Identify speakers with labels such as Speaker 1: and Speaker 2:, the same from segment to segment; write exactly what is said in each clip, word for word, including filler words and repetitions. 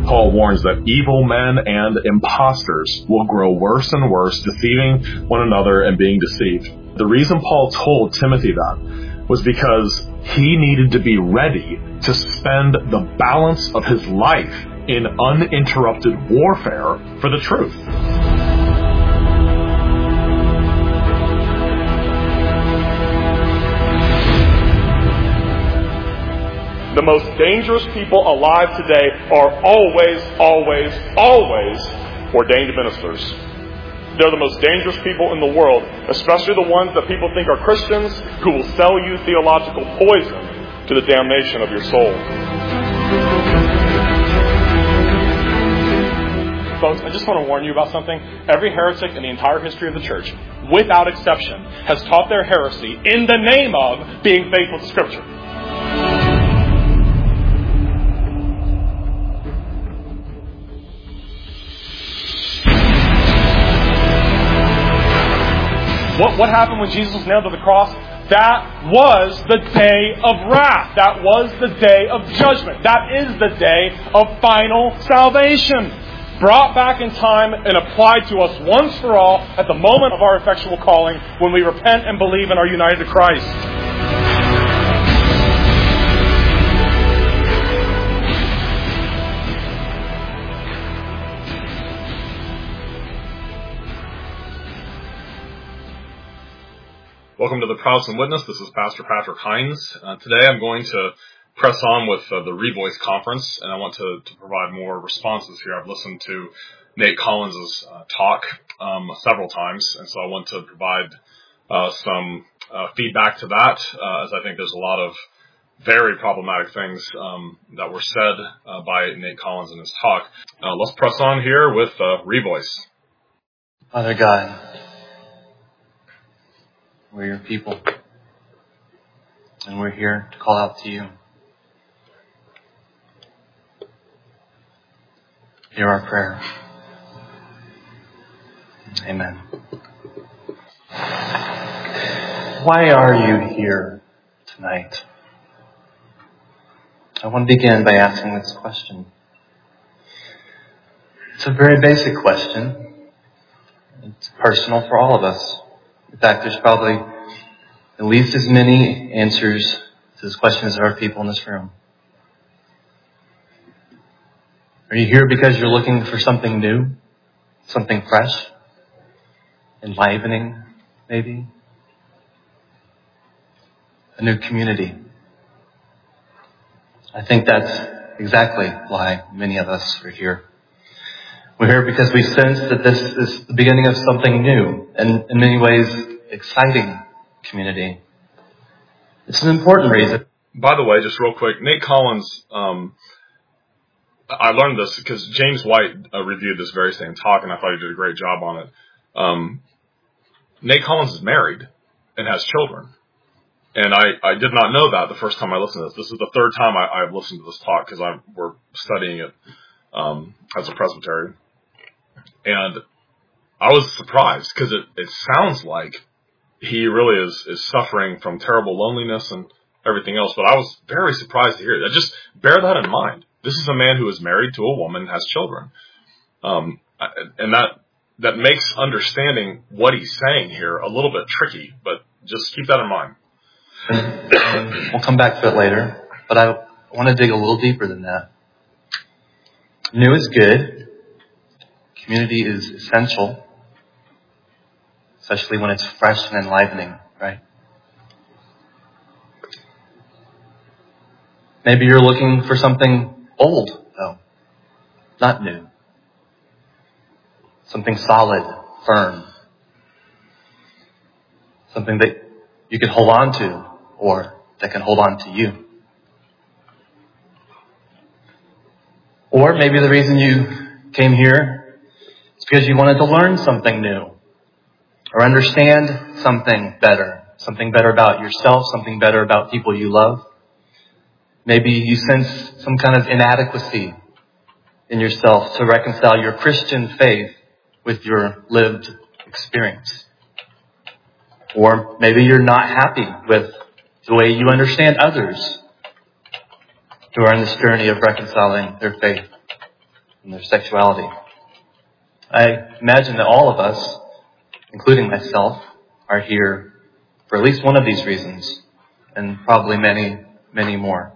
Speaker 1: Paul warns that evil men and imposters will grow worse and worse, deceiving one another and being deceived. The reason Paul told Timothy that was because he needed to be ready to spend the balance of his life in uninterrupted warfare for the truth.
Speaker 2: The most dangerous people alive today are always, always, always ordained ministers. They're the most dangerous people in the world, especially the ones that people think are Christians, who will sell you theological poison to the damnation of your soul. Folks, I just want to warn you about something. Every heretic in the entire history of the church, without exception, has taught their heresy in the name of being faithful to Scripture. What, what happened when Jesus was nailed to the cross? That was the day of wrath. That was the day of judgment. That is the day of final salvation. Brought back in time and applied to us once for all at the moment of our effectual calling when we repent and believe and are united to Christ.
Speaker 1: Welcome to the Protestant Witness. This is Pastor Patrick Hines. Uh, today I'm going to press on with uh, the Revoice Conference, and I want to, to provide more responses here. I've listened to Nate Collins' uh, talk um, several times, and so I want to provide uh, some uh, feedback to that, uh, as I think there's a lot of very problematic things um, that were said uh, by Nate Collins in his talk. Uh, let's press on here with uh, Revoice.
Speaker 3: Father God, we're your people, and we're here to call out to you. Hear our prayer. Amen. Why are you here tonight? I want to begin by asking this question. It's a very basic question. It's personal for all of us. In fact, there's probably at least as many answers to this question as there are people in this room. Are you here because you're looking for something new? Something fresh? Enlivening, maybe? A new community? I think that's exactly why many of us are here. We're here because we sense that this is the beginning of something new and in many ways exciting community. It's an important reason.
Speaker 1: By the way, just real quick, Nate Collins, um, I learned this because James White uh, reviewed this very same talk, and I thought he did a great job on it. Um, Nate Collins is married and has children. And I, I did not know that the first time I listened to this. This is the third time I, I've listened to this talk because we're studying it um, as a presbytery. And I was surprised because it, it sounds like he really is, is suffering from terrible loneliness and everything else. But I was very surprised to hear that. Just bear that in mind. This is a man who is married to a woman and has children. Um, and that that makes understanding what he's saying here a little bit tricky. But just keep that in mind.
Speaker 3: And we'll come back to it later. But I want to dig a little deeper than that. New is good. Community is essential, especially when it's fresh and enlivening, right? Maybe you're looking for something old, though, not new. Something solid, firm. Something that you can hold on to, or that can hold on to you. Or maybe the reason you came here is because you wanted to learn something new or understand something better, something better about yourself, something better about people you love. Maybe you sense some kind of inadequacy in yourself to reconcile your Christian faith with your lived experience. Or maybe you're not happy with the way you understand others who are on this journey of reconciling their faith and their sexuality. I imagine that all of us, including myself, are here for at least one of these reasons, and probably many, many more.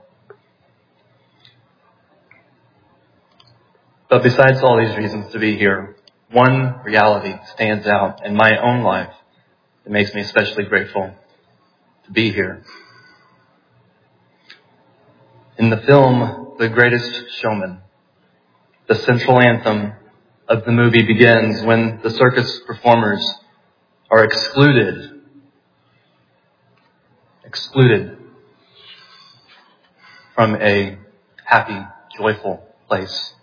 Speaker 3: But besides all these reasons to be here, one reality stands out in my own life that makes me especially grateful to be here. In the film, The Greatest Showman, the central anthem of the movie begins when the circus performers are excluded, excluded from a happy, joyful place,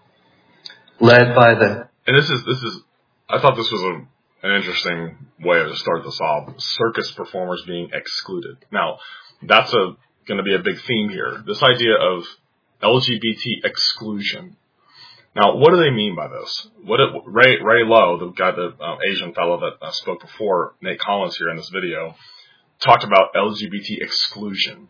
Speaker 3: led by the...
Speaker 1: And this is, this is, I thought this was a, an interesting way to start this off. Circus performers being excluded. Now, that's a going to be a big theme here. This idea of L G B T exclusion. Now, what do they mean by this? What it, Ray Ray Lowe, the guy, the uh, Asian fellow that uh, spoke before Nate Collins here in this video, talked about L G B T exclusion.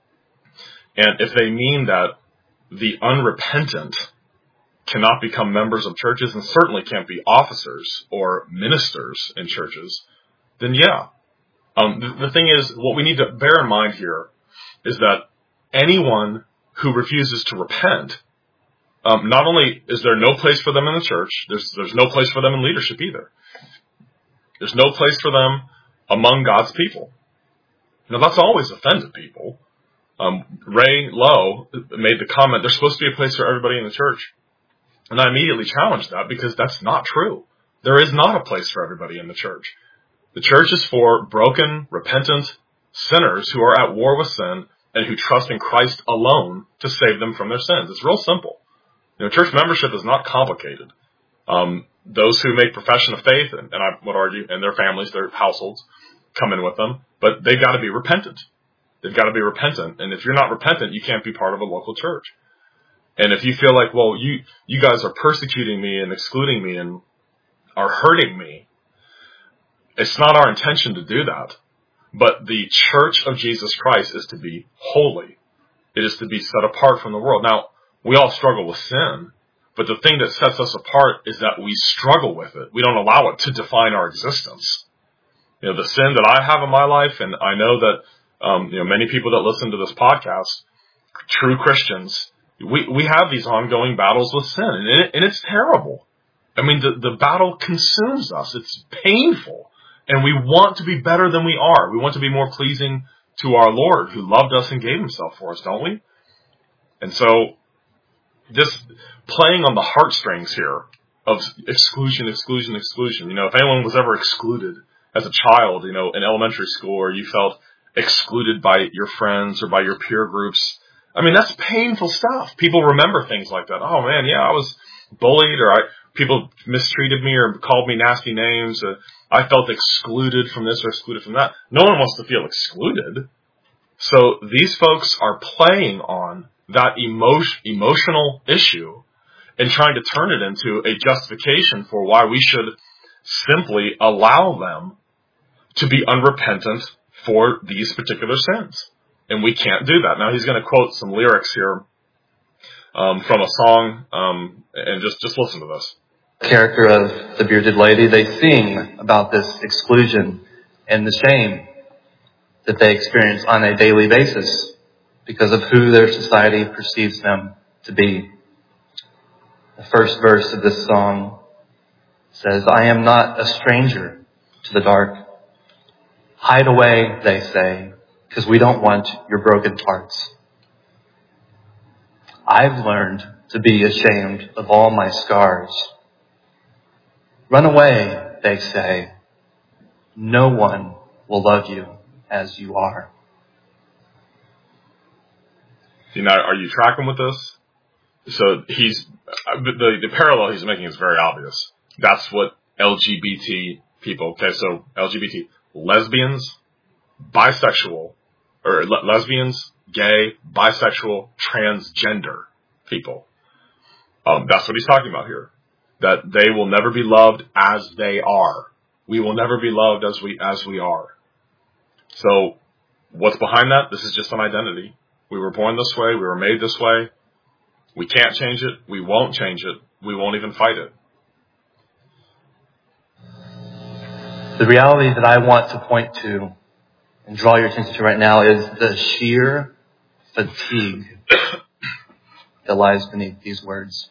Speaker 1: And if they mean that the unrepentant cannot become members of churches and certainly can't be officers or ministers in churches, then yeah. Um, the, the thing is, what we need to bear in mind here is that anyone who refuses to repent, um, not only is there no place for them in the church, there's, there's no place for them in leadership either. There's no place for them among God's people. Now, that's always offended people. Um, Ray Lowe made the comment, there's supposed to be a place for everybody in the church. And I immediately challenged that because that's not true. There is not a place for everybody in the church. The church is for broken, repentant sinners who are at war with sin and who trust in Christ alone to save them from their sins. It's real simple. You know, church membership is not complicated. Um, those who make profession of faith, and, and I would argue, and their families, their households, come in with them, but they've got to be repentant. They've got to be repentant. And if you're not repentant, you can't be part of a local church. And if you feel like, well, you, you guys are persecuting me and excluding me and are hurting me, it's not our intention to do that. But the church of Jesus Christ is to be holy. It is to be set apart from the world. Now, we all struggle with sin, but the thing that sets us apart is that we struggle with it. We don't allow it to define our existence. You know, the sin that I have in my life, and I know that, um, you know, many people that listen to this podcast, true Christians, We we have these ongoing battles with sin, and, it, and it's terrible. I mean, the, the battle consumes us. It's painful, and we want to be better than we are. We want to be more pleasing to our Lord, who loved us and gave himself for us, don't we? And so, this playing on the heartstrings here of exclusion, exclusion, exclusion. You know, if anyone was ever excluded as a child, you know, in elementary school, or you felt excluded by your friends or by your peer groups, I mean, that's painful stuff. People remember things like that. Oh, man, yeah, I was bullied, or I, people mistreated me or called me nasty names. Uh, I felt excluded from this or excluded from that. No one wants to feel excluded. So these folks are playing on that emotion, emotional issue and trying to turn it into a justification for why we should simply allow them to be unrepentant for these particular sins. And we can't do that. Now, he's going to quote some lyrics here um, from a song, um, and just, just listen to this.
Speaker 3: The character of the bearded lady, they sing about this exclusion and the shame that they experience on a daily basis because of who their society perceives them to be. The first verse of this song says, "I am not a stranger to the dark. Hide away, they say, because we don't want your broken parts. I've learned to be ashamed of all my scars. Run away, they say. No one will love you as you are."
Speaker 1: You know, are you tracking with this? So he's, the, the parallel he's making is very obvious. That's what L G B T people, okay, so L G B T, lesbians, bisexual, or le- lesbians, gay, bisexual, transgender people. Um, that's what he's talking about here. That they will never be loved as they are. We will never be loved as we, as we are. So what's behind that? This is just an identity. We were born this way. We were made this way. We can't change it. We won't change it. We won't even fight it.
Speaker 3: The reality that I want to point to and draw your attention to right now is the sheer fatigue that lies beneath these words.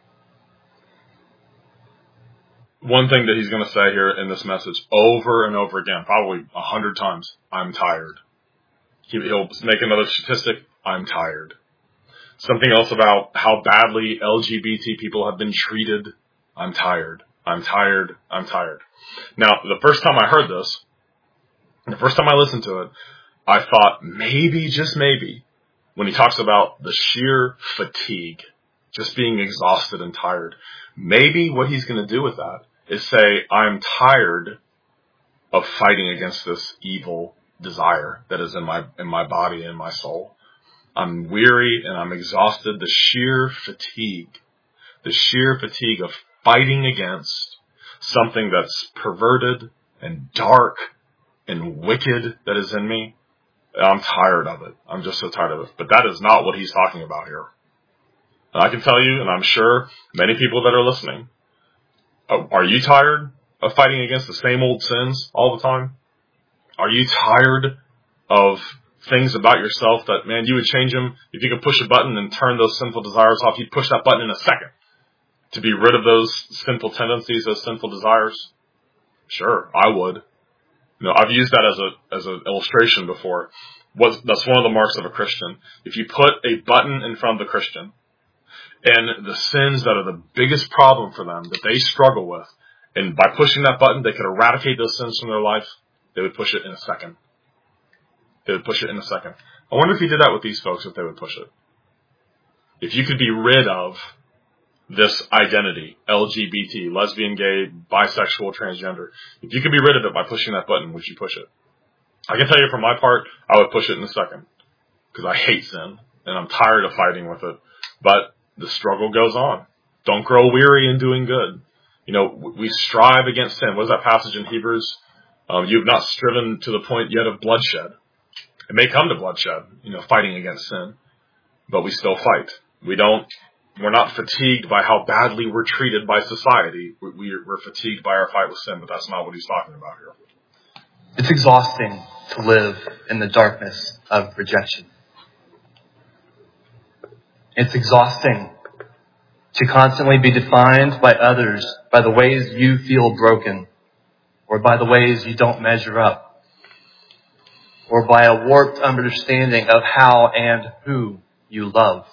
Speaker 1: One thing that he's going to say here in this message over and over again, probably a hundred times, I'm tired. He, he'll make another statistic, I'm tired. Something else about how badly L G B T people have been treated, I'm tired. I'm tired. I'm tired. Now, the first time I heard this, the first time I listened to it, I thought maybe, just maybe, when he talks about the sheer fatigue, just being exhausted and tired, maybe what he's going to do with that is say, I'm tired of fighting against this evil desire that is in my in my body and my soul. I'm weary and I'm exhausted. The sheer fatigue, the sheer fatigue of fighting against something that's perverted and dark and wicked that is in me. I'm tired of it. I'm just so tired of it. But that is not what he's talking about here. And I can tell you, and I'm sure many people that are listening, are you tired of fighting against the same old sins all the time? Are you tired of things about yourself that, man, you would change them if you could push a button and turn those sinful desires off? You'd push that button in a second to be rid of those sinful tendencies, those sinful desires? Sure, I would. You know, I've used that as a as an illustration before. What, that's one of the marks of a Christian. If you put a button in front of the Christian, and the sins that are the biggest problem for them, that they struggle with, and by pushing that button, they could eradicate those sins from their life, they would push it in a second. They would push it in a second. I wonder if he did that with these folks, if they would push it. If you could be rid of this identity, L G B T, lesbian, gay, bisexual, transgender, if you could be rid of it by pushing that button, would you push it? I can tell you from my part, I would push it in a second. Because I hate sin, and I'm tired of fighting with it. But the struggle goes on. Don't grow weary in doing good. You know, we strive against sin. What is that passage in Hebrews? Um, you've not striven to the point yet of bloodshed. It may come to bloodshed, you know, fighting against sin. But we still fight. We don't, we're not fatigued by how badly we're treated by society. We, we're fatigued by our fight with sin, but that's not what he's talking about here.
Speaker 3: It's exhausting to live in the darkness of rejection. It's exhausting to constantly be defined by others, by the ways you feel broken, or by the ways you don't measure up, or by a warped understanding of how and who you love.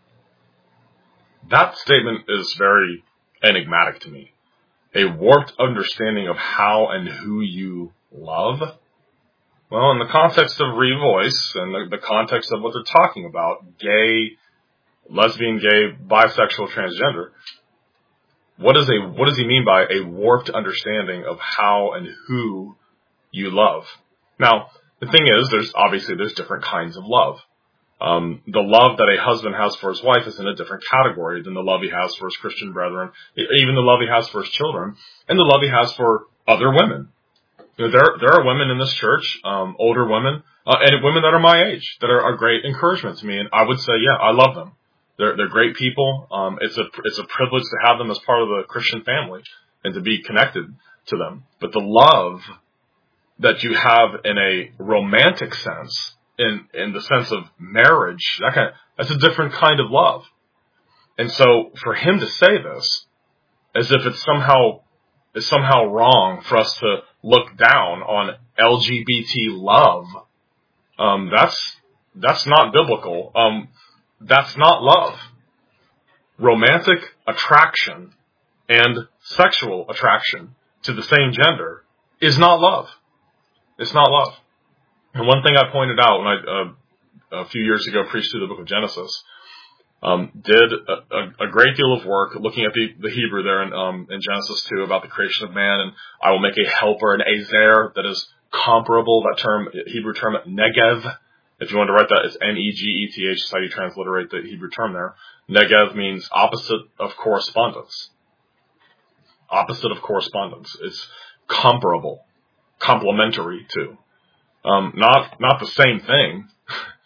Speaker 1: That statement is very enigmatic to me. A warped understanding of how and who you love? Well, in the context of Revoice and the, the context of what they're talking about, gay, lesbian, gay, bisexual, transgender, what is a what does he mean by a warped understanding of how and who you love? Now, the thing is, there's obviously there's different kinds of love. Um, the love that a husband has for his wife is in a different category than the love he has for his Christian brethren, even the love he has for his children, and the love he has for other women. You know, there there are women in this church, um, older women, uh, and women that are my age that are a great encouragement to me, and I would say, yeah, I love them. They're they're great people. Um, it's a it's a privilege to have them as part of the Christian family and to be connected to them. But the love that you have in a romantic sense, in in the sense of marriage, that kind of, that's a different kind of love. And so for him to say this as if it's somehow is somehow wrong for us to look down on L G B T love, um, that's that's not biblical. Um, that's not love. Romantic attraction and sexual attraction to the same gender is not love. It's not love. And one thing I pointed out when I uh, a few years ago preached through the book of Genesis, um, did a, a, a great deal of work looking at the, the Hebrew there in, um, in Genesis two about the creation of man, and I will make a helper, an azer, that is comparable, that term, Hebrew term, negev. If you want to write that, it's N E G E T H, is how you transliterate the Hebrew term there. Negev means opposite of correspondence. Opposite of correspondence. It's comparable, complementary to. Um, not not the same thing.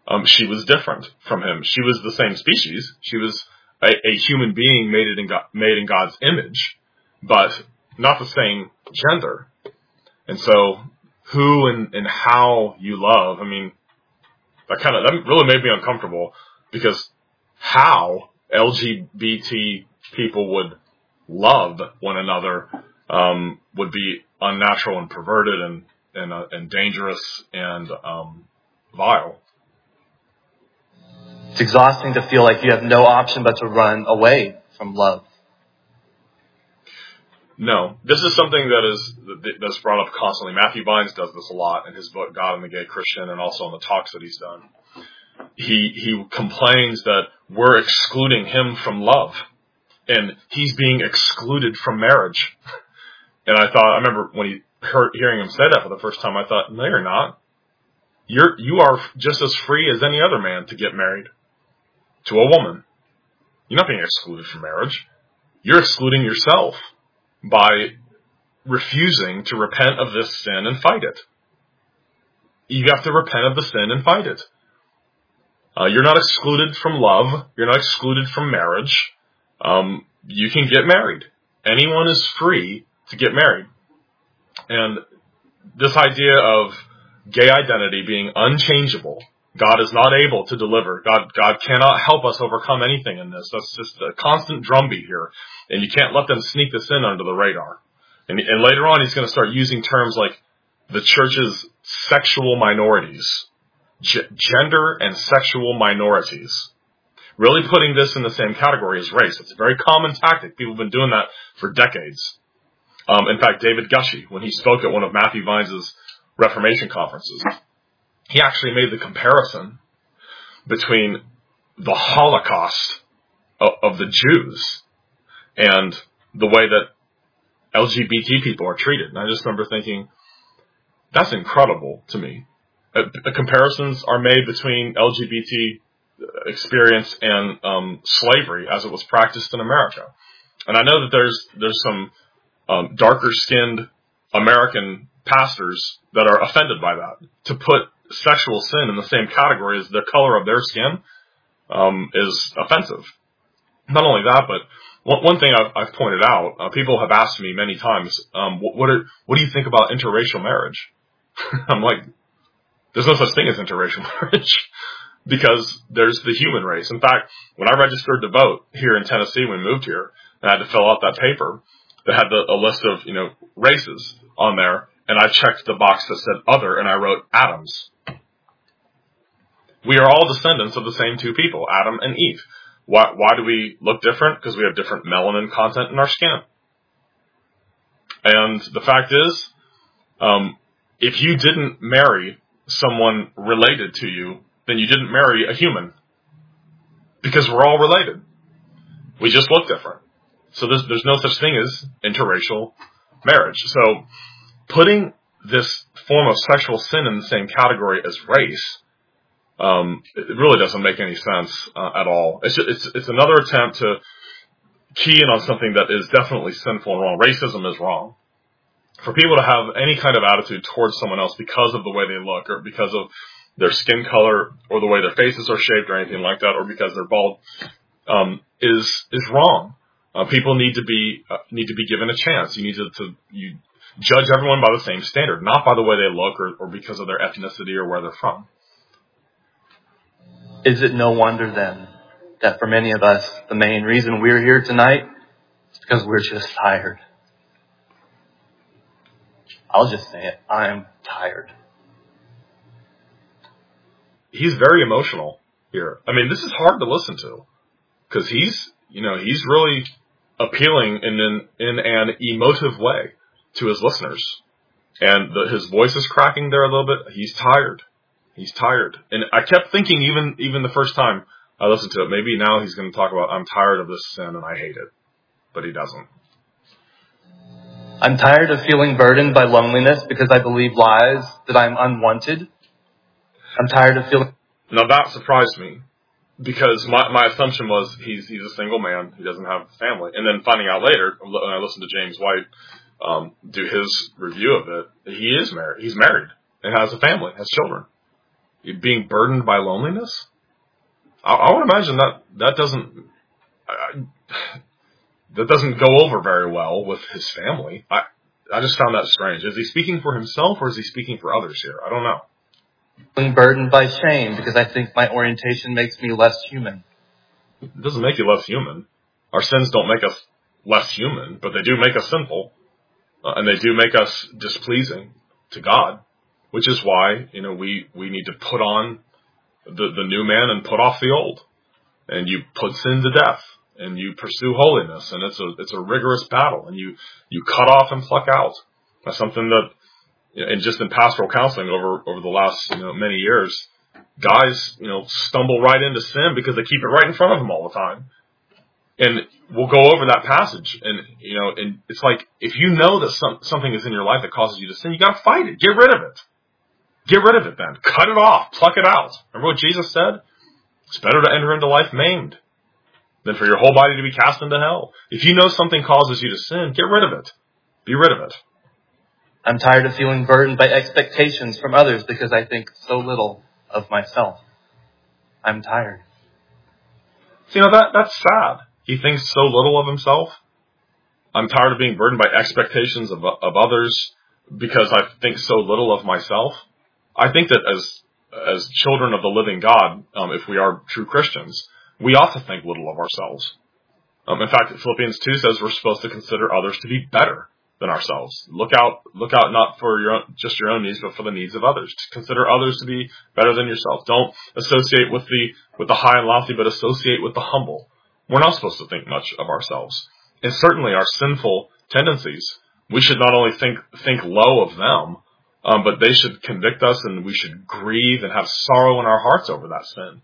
Speaker 1: Um, she was different from him. She was the same species. She was a, a human being made it in God, made in God's image, but not the same gender. And so, who and, and how you love, I mean, that kind of that really made me uncomfortable, because how L G B T people would love one another um, would be unnatural and perverted and and, uh, and dangerous and um, vile.
Speaker 3: It's exhausting to feel like you have no option but to run away from love.
Speaker 1: No, this is something that is that's brought up constantly. Matthew Vines does this a lot in his book God and the Gay Christian, and also in the talks that he's done. He he complains that we're excluding him from love, and he's being excluded from marriage. And I thought, I remember when he heard hearing him say that for the first time, I thought, no, you're not. You're you are just as free as any other man to get married to a woman. You're not being excluded from marriage. You're excluding yourself by refusing to repent of this sin and fight it. You have to repent of the sin and fight it. Uh, you're not excluded from love. You're not excluded from marriage. Um, you can get married. Anyone is free to get married. And this idea of gay identity being unchangeable, God is not able to deliver. God, God cannot help us overcome anything in this. That's just a constant drumbeat here. And you can't let them sneak this in under the radar. And, and later on, he's going to start using terms like the church's sexual minorities, G- gender and sexual minorities, really putting this in the same category as race. It's a very common tactic. People have been doing that for decades. Um, in fact, David Gushee, when he spoke at one of Matthew Vines' Reformation conferences, he actually made the comparison between the Holocaust of, of the Jews and the way that L G B T people are treated. And I just remember thinking, that's incredible to me. Uh, comparisons are made between L G B T experience and um, slavery as it was practiced in America. And I know that there's there's some um, darker-skinned American pastors that are offended by that. To put sexual sin in the same category as the color of their skin um, is offensive. Not only that, but one, one thing I've, I've pointed out, uh, people have asked me many times, um, what, what, are, what do you think about interracial marriage? I'm like, there's no such thing as interracial marriage because there's the human race. In fact, when I registered to vote here in Tennessee when we moved here, I had to fill out that paper that had the, a list of, you know, races on there, and I checked the box that said other, and I wrote Adams. We are all descendants of the same two people, Adam and Eve. Why, why do we look different? Because we have different melanin content in our skin. And the fact is, um, if you didn't marry someone related to you, then you didn't marry a human. Because we're all related. We just look different. So there's, there's no such thing as interracial marriage. So putting this form of sexual sin in the same category as race, um, it really doesn't make any sense uh, at all. It's, just, it's it's another attempt to key in on something that is definitely sinful and wrong. Racism is wrong. For people to have any kind of attitude towards someone else because of the way they look, or because of their skin color, or the way their faces are shaped, or anything like that, or because they're bald, um, is is wrong. Uh, people need to be uh, need to be given a chance. You need to, to you judge everyone by the same standard, not by the way they look or, or because of their ethnicity or where they're from.
Speaker 3: Is it no wonder then that for many of us, the main reason we're here tonight is because we're just tired? I'll just say it. I'm tired.
Speaker 1: He's very emotional here. I mean, this is hard to listen to because he's, you know, he's really appealing in an, in an emotive way to his listeners. And the, his voice is cracking there a little bit. He's tired. He's tired. And I kept thinking even, even the first time I listened to it, maybe now he's going to talk about, I'm tired of this sin and I hate it. But he doesn't.
Speaker 3: I'm tired of feeling burdened by loneliness because I believe lies that I'm unwanted. I'm tired of feeling...
Speaker 1: Now that surprised me because my, my assumption was he's, he's a single man. He doesn't have a family. And then finding out later, when I listened to James White um, do his review of it, he is married. He's married and has a family, has children. being burdened by loneliness? I, I would imagine that that doesn't uh, that doesn't go over very well with his family. I I just found that strange. Is he speaking for himself or is he speaking for others here? I don't know.
Speaker 3: Being burdened by shame because I think my orientation makes me less human.
Speaker 1: It doesn't make you less human. Our sins don't make us less human, but they do make us sinful, uh, and they do make us displeasing to God, which is why, you know, we, we need to put on the, the new man and put off the old. And you put sin to death, and you pursue holiness, and it's a it's a rigorous battle, and you, you cut off and pluck out. That's something that, you know, and just in pastoral counseling over over the last, you know, many years, guys, you know, stumble right into sin because they keep it right in front of them all the time. And we'll go over that passage, and, you know, and it's like, if you know that some, something is in your life that causes you to sin, you gotta fight it. Get rid of it. Get rid of it then. Cut it off. Pluck it out. Remember what Jesus said? It's better to enter into life maimed than for your whole body to be cast into hell. If you know something causes you to sin, get rid of it. Be rid of it.
Speaker 3: I'm tired of feeling burdened by expectations from others because I think so little of myself. I'm tired.
Speaker 1: So, you know, that that's sad. He thinks so little of himself. I'm tired of being burdened by expectations of of others because I think so little of myself. I think that as as children of the living God, um, if we are true Christians, we ought to think little of ourselves. Um, in fact, Philippians two says we're supposed to consider others to be better than ourselves. Look out, look out not for your own, just your own needs, but for the needs of others. Consider others to be better than yourself. Don't associate with the with the high and lofty, but associate with the humble. We're not supposed to think much of ourselves. And certainly our sinful tendencies, we should not only think think low of them, um, but they should convict us, and we should grieve and have sorrow in our hearts over that sin.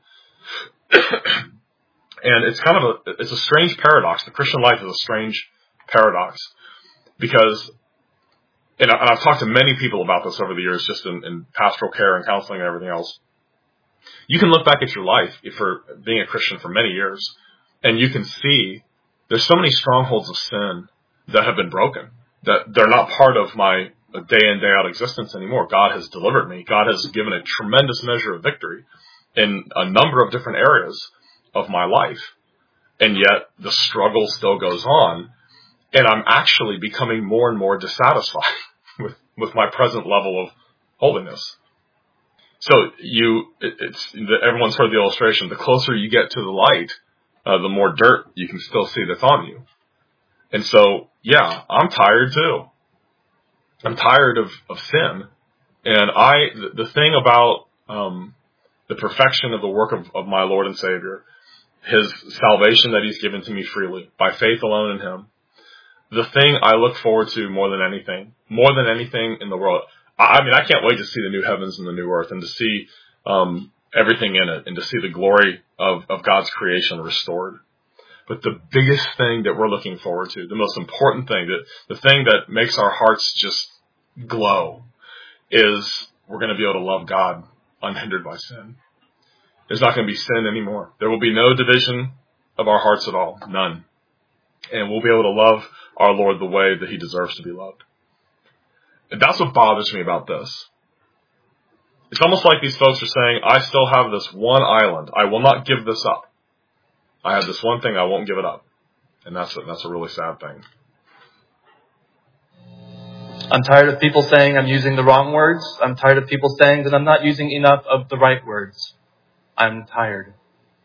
Speaker 1: And it's kind of a, it's a strange paradox. The Christian life is a strange paradox because, and I've talked to many people about this over the years, just in, in pastoral care and counseling and everything else. You can look back at your life for being a Christian for many years, and you can see there's so many strongholds of sin that have been broken, that they're not part of my day in, day out existence anymore. God has delivered me. God has given a tremendous measure of victory in a number of different areas of my life. And yet the struggle still goes on, and I'm actually becoming more and more dissatisfied with, with my present level of holiness. So you, it, it's, everyone's heard the illustration. The closer you get to the light, uh, the more dirt you can still see that's on you. And so, yeah, I'm tired too. I'm tired of, of sin. And I, the, the thing about, um, the perfection of the work of, of my Lord and Savior, His salvation that He's given to me freely, by faith alone in Him, the thing I look forward to more than anything, more than anything in the world, I, I mean, I can't wait to see the new heavens and the new earth, and to see um, everything in it, and to see the glory of, of God's creation restored. But the biggest thing that we're looking forward to, the most important thing, that the thing that makes our hearts just glow, is we're going to be able to love God unhindered by sin. There's not going to be sin anymore. There will be no division of our hearts at all. None. And we'll be able to love our Lord the way that He deserves to be loved. And that's what bothers me about this. It's almost like these folks are saying, I still have this one island. I will not give this up. I have this one thing. I won't give it up. And that's a, that's a really sad thing.
Speaker 3: I'm tired of people saying I'm using the wrong words. I'm tired of people saying that I'm not using enough of the right words. I'm tired.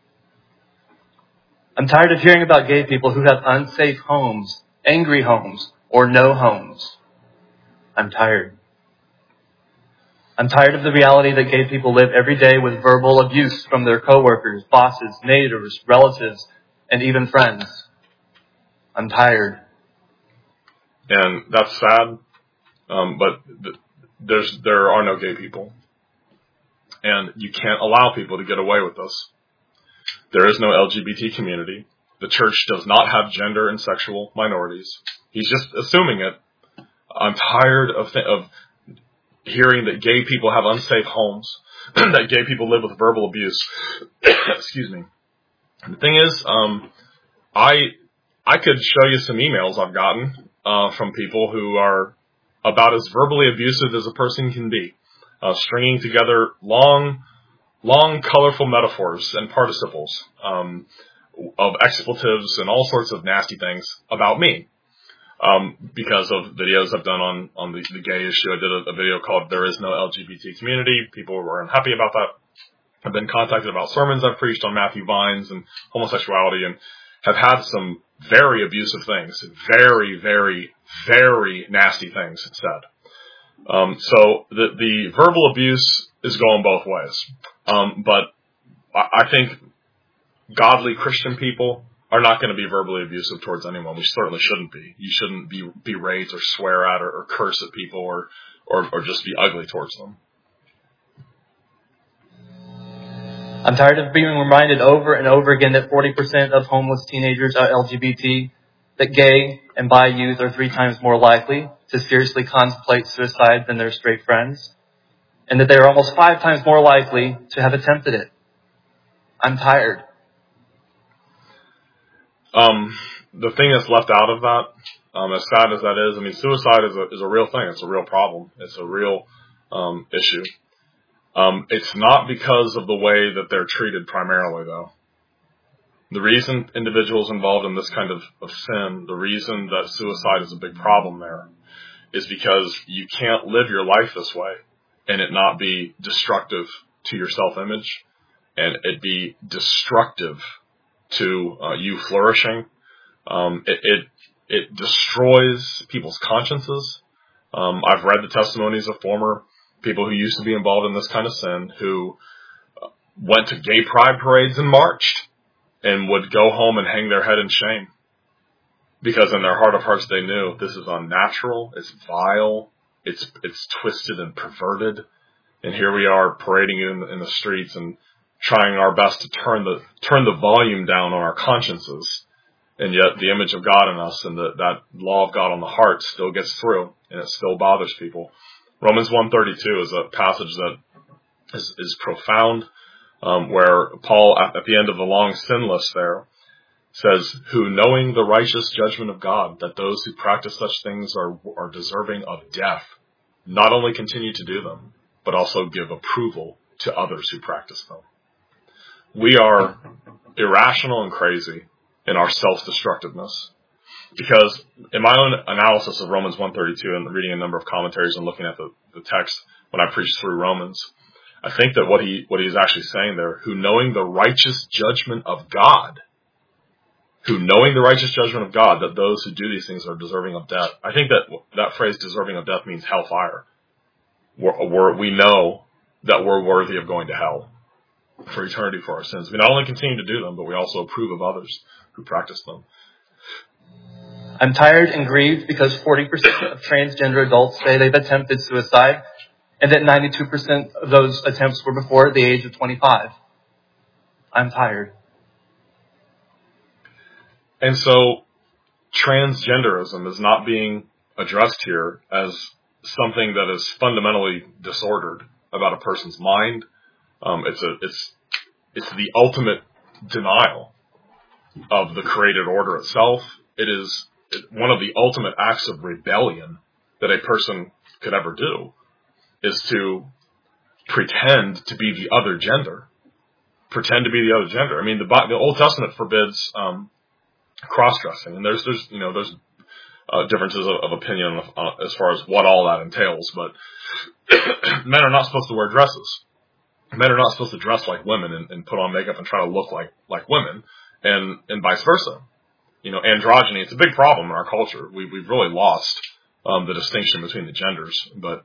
Speaker 3: I'm tired of hearing about gay people who have unsafe homes, angry homes, or no homes. I'm tired. I'm tired of the reality that gay people live every day with verbal abuse from their coworkers, bosses, neighbors, relatives, and even friends. I'm tired.
Speaker 1: And that's sad, um, but th- there's there are no gay people. And you can't allow people to get away with this. There is no L G B T community. The church does not have gender and sexual minorities. He's just assuming it. I'm tired of th- of hearing that gay people have unsafe homes, that gay people live with verbal abuse. Excuse me. And the thing is, um, I I could show you some emails I've gotten uh, from people who are about as verbally abusive as a person can be. Uh, stringing together long long, colorful metaphors and participles um, of expletives and all sorts of nasty things about me. Um, because of videos I've done on, on the, the gay issue. I did a, a video called There Is No L G B T Community. People were unhappy about that. I've been contacted about sermons I've preached on Matthew Vines and homosexuality, and have had some very abusive things, very, very, very nasty things said. Um, so the, the verbal abuse is going both ways. Um, but I, I think godly Christian people are not going to be verbally abusive towards anyone. We certainly shouldn't be. You shouldn't be berate or swear at or, or curse at people or, or, or just be ugly towards them.
Speaker 3: I'm tired of being reminded over and over again that forty percent of homeless teenagers are L G B T, that gay and bi youth are three times more likely to seriously contemplate suicide than their straight friends, and that they are almost five times more likely to have attempted it. I'm tired.
Speaker 1: Um, the thing that's left out of that, um, as sad as that is, I mean, suicide is a, is a real thing. It's a real problem. It's a real um, issue. Um, it's not because of the way that they're treated primarily, though. The reason individuals involved in this kind of, of sin, the reason that suicide is a big problem there, is because you can't live your life this way and it not be destructive to your self-image and it be destructive to uh, you flourishing. Um, it, it it destroys people's consciences. Um, I've read the testimonies of former people who used to be involved in this kind of sin, who went to gay pride parades and marched and would go home and hang their head in shame. Because in their heart of hearts they knew this is unnatural, it's vile, it's it's twisted and perverted. And here we are parading in, in the streets and trying our best to turn the turn the volume down on our consciences. And yet the image of God in us and the, that law of God on the heart still gets through and it still bothers people. Romans one thirty-two is a passage that is, is profound, um, where Paul, at, at the end of the long sin list there, says, who knowing the righteous judgment of God, that those who practice such things are, are deserving of death, not only continue to do them, but also give approval to others who practice them. We are irrational and crazy in our self-destructiveness. Because in my own analysis of Romans one thirty-two and reading a number of commentaries and looking at the, the text when I preached through Romans, I think that what he what he's actually saying there, who knowing the righteous judgment of God, who knowing the righteous judgment of God, that those who do these things are deserving of death. I think that that phrase deserving of death means hellfire. We're, we're, we know that we're worthy of going to hell for eternity for our sins. We not only continue to do them, but we also approve of others who practice them.
Speaker 3: I'm tired and grieved because forty percent of transgender adults say they've attempted suicide and that ninety-two percent of those attempts were before the age of twenty-five. I'm tired.
Speaker 1: And so transgenderism is not being addressed here as something that is fundamentally disordered about a person's mind. Um, it's a, it's, it's the ultimate denial of the created order itself. It is one of the ultimate acts of rebellion that a person could ever do, is to pretend to be the other gender. Pretend to be the other gender. I mean, the, the Old Testament forbids um, cross-dressing, and there's, there's, you know, there's uh, differences of, of opinion uh, as far as what all that entails. But men are not supposed to wear dresses. Men are not supposed to dress like women and, and put on makeup and try to look like like women, and and vice versa. You know, androgyny, it's a big problem in our culture. We, we've really lost um, the distinction between the genders. But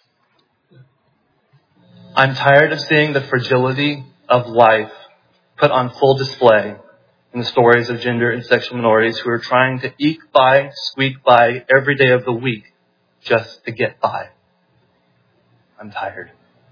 Speaker 3: I'm tired of seeing the fragility of life put on full display in the stories of gender and sexual minorities who are trying to eke by, squeak by every day of the week just to get by. I'm tired.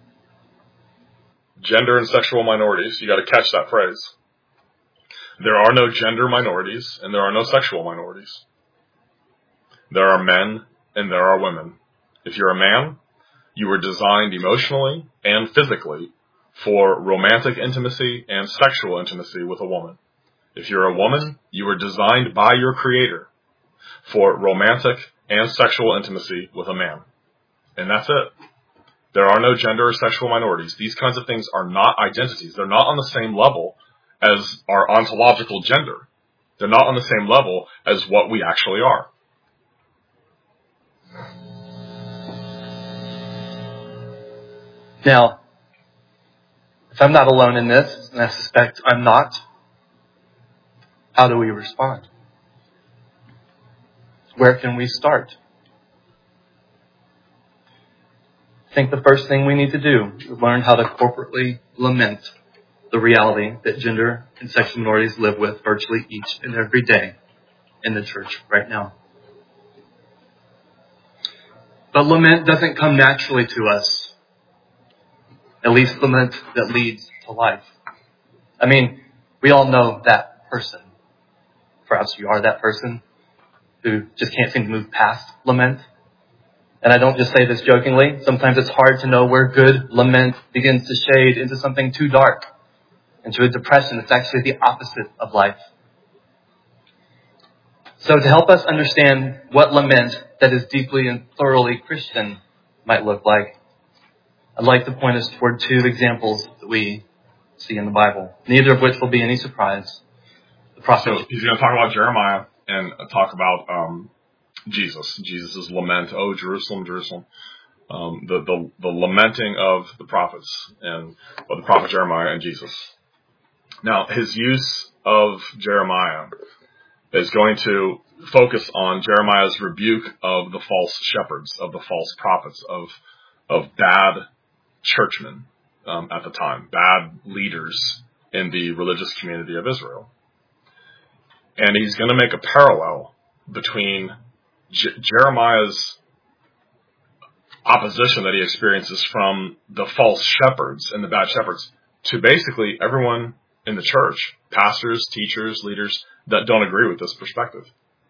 Speaker 1: Gender and sexual minorities, you got to catch that phrase. There are no gender minorities, and there are no sexual minorities. There are men, and there are women. If you're a man, you were designed emotionally and physically for romantic intimacy and sexual intimacy with a woman. If you're a woman, you were designed by your Creator for romantic and sexual intimacy with a man. And that's it. There are no gender or sexual minorities. These kinds of things are not identities. They're not on the same level as our ontological gender. They're not on the same level as what we actually are.
Speaker 3: Now, if I'm not alone in this, and I suspect I'm not, how do we respond? Where can we start? I think the first thing we need to do is learn how to corporately lament the reality that gender and sexual minorities live with virtually each and every day in the church right now. But lament doesn't come naturally to us. At least lament that leads to life. I mean, we all know that person. Perhaps you are that person who just can't seem to move past lament. And I don't just say this jokingly. Sometimes it's hard to know where good lament begins to shade into something too dark, into a depression that's actually the opposite of life. So to help us understand what lament that is deeply and thoroughly Christian might look like, I'd like to point us toward two examples that we see in the Bible, neither of which will be any surprise. The prophet.
Speaker 1: So he's going to talk about Jeremiah and talk about um, Jesus, Jesus' lament. Oh, Jerusalem, Jerusalem. Um, the, the, the lamenting of the prophets, and of the prophet Jeremiah and Jesus. Now, his use of Jeremiah is going to focus on Jeremiah's rebuke of the false shepherds, of the false prophets, of of bad churchmen um, at the time, bad leaders in the religious community of Israel. And he's going to make a parallel between J- Jeremiah's opposition that he experiences from the false shepherds and the bad shepherds to basically everyone in the church, pastors, teachers, leaders that don't agree with this perspective.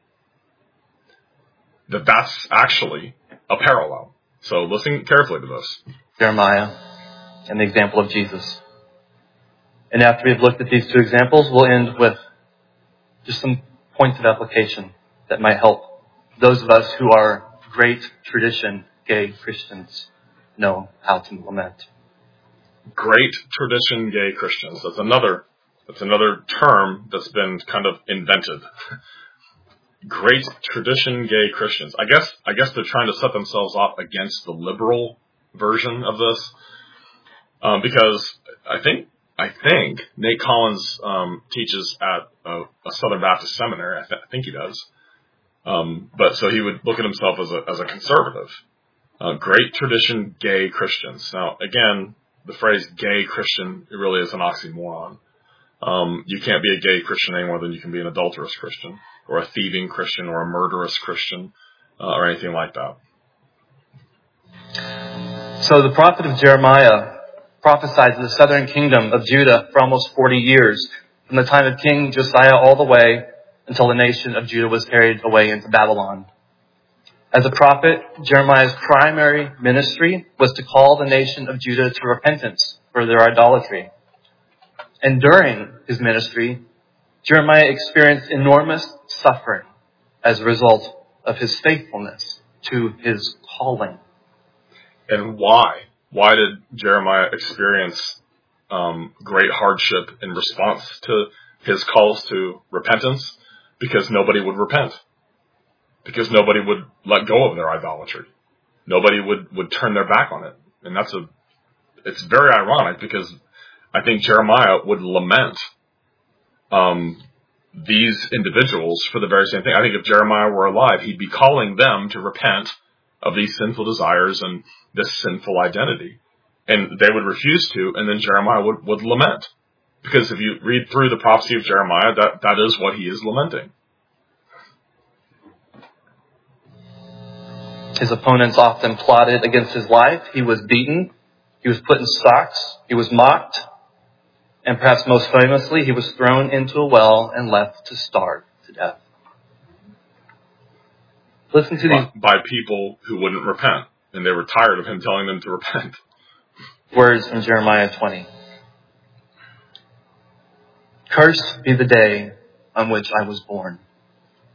Speaker 1: That that's actually a parallel. So listen carefully to this.
Speaker 3: Jeremiah and the example of Jesus. And after we've looked at these two examples, we'll end with just some points of application that might help those of us who are great tradition gay Christians know how to lament.
Speaker 1: Great tradition gay Christians. That's another that's another term that's been kind of invented. Great tradition gay Christians. I guess I guess they're trying to set themselves up against the liberal version of this, um, because I think I think Nate Collins um, teaches at a, a Southern Baptist seminary. I, th- I think he does. Um, but so he would look at himself as a as a conservative. Uh, great tradition gay Christians. Now again, the phrase gay Christian, it really is an oxymoron. Um, you can't be a gay Christian any more than you can be an adulterous Christian, or a thieving Christian, or a murderous Christian, uh, or anything like that.
Speaker 3: So the prophet of Jeremiah prophesied in the southern kingdom of Judah for almost forty years, from the time of King Josiah all the way until the nation of Judah was carried away into Babylon. As a prophet, Jeremiah's primary ministry was to call the nation of Judah to repentance for their idolatry. And during his ministry, Jeremiah experienced enormous suffering as a result of his faithfulness to his calling.
Speaker 1: And why? Why did Jeremiah experience um, great hardship in response to his calls to repentance? Because nobody would repent. Because nobody would let go of their idolatry. Nobody would, would turn their back on it. And that's a, it's very ironic because I think Jeremiah would lament um, these individuals for the very same thing. I think if Jeremiah were alive, he'd be calling them to repent of these sinful desires and this sinful identity. And they would refuse to, and then Jeremiah would, would lament. Because if you read through the prophecy of Jeremiah, that, that is what he is lamenting.
Speaker 3: His opponents often plotted against his life. He was beaten. He was put in stocks. He was mocked. And perhaps most famously, he was thrown into a well and left to starve to death. Listen to these
Speaker 1: by people who wouldn't repent. And they were tired of him telling them to repent.
Speaker 3: Words from Jeremiah twenty. Cursed be the day on which I was born.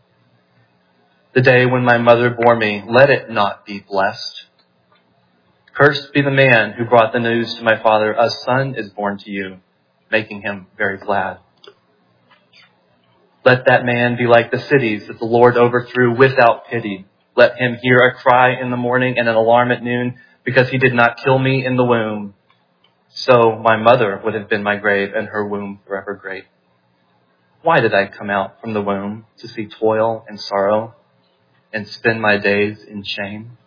Speaker 3: The day when my mother bore me, let it not be blessed. Cursed be the man who brought the news to my father, a son is born to you, making him very glad. Let that man be like the cities that the Lord overthrew without pity. Let him hear a cry in the morning and an alarm at noon, because he did not kill me in the womb. So my mother would have been my grave, and her womb forever great. Why did I come out from the womb to see toil and sorrow and spend my days in shame?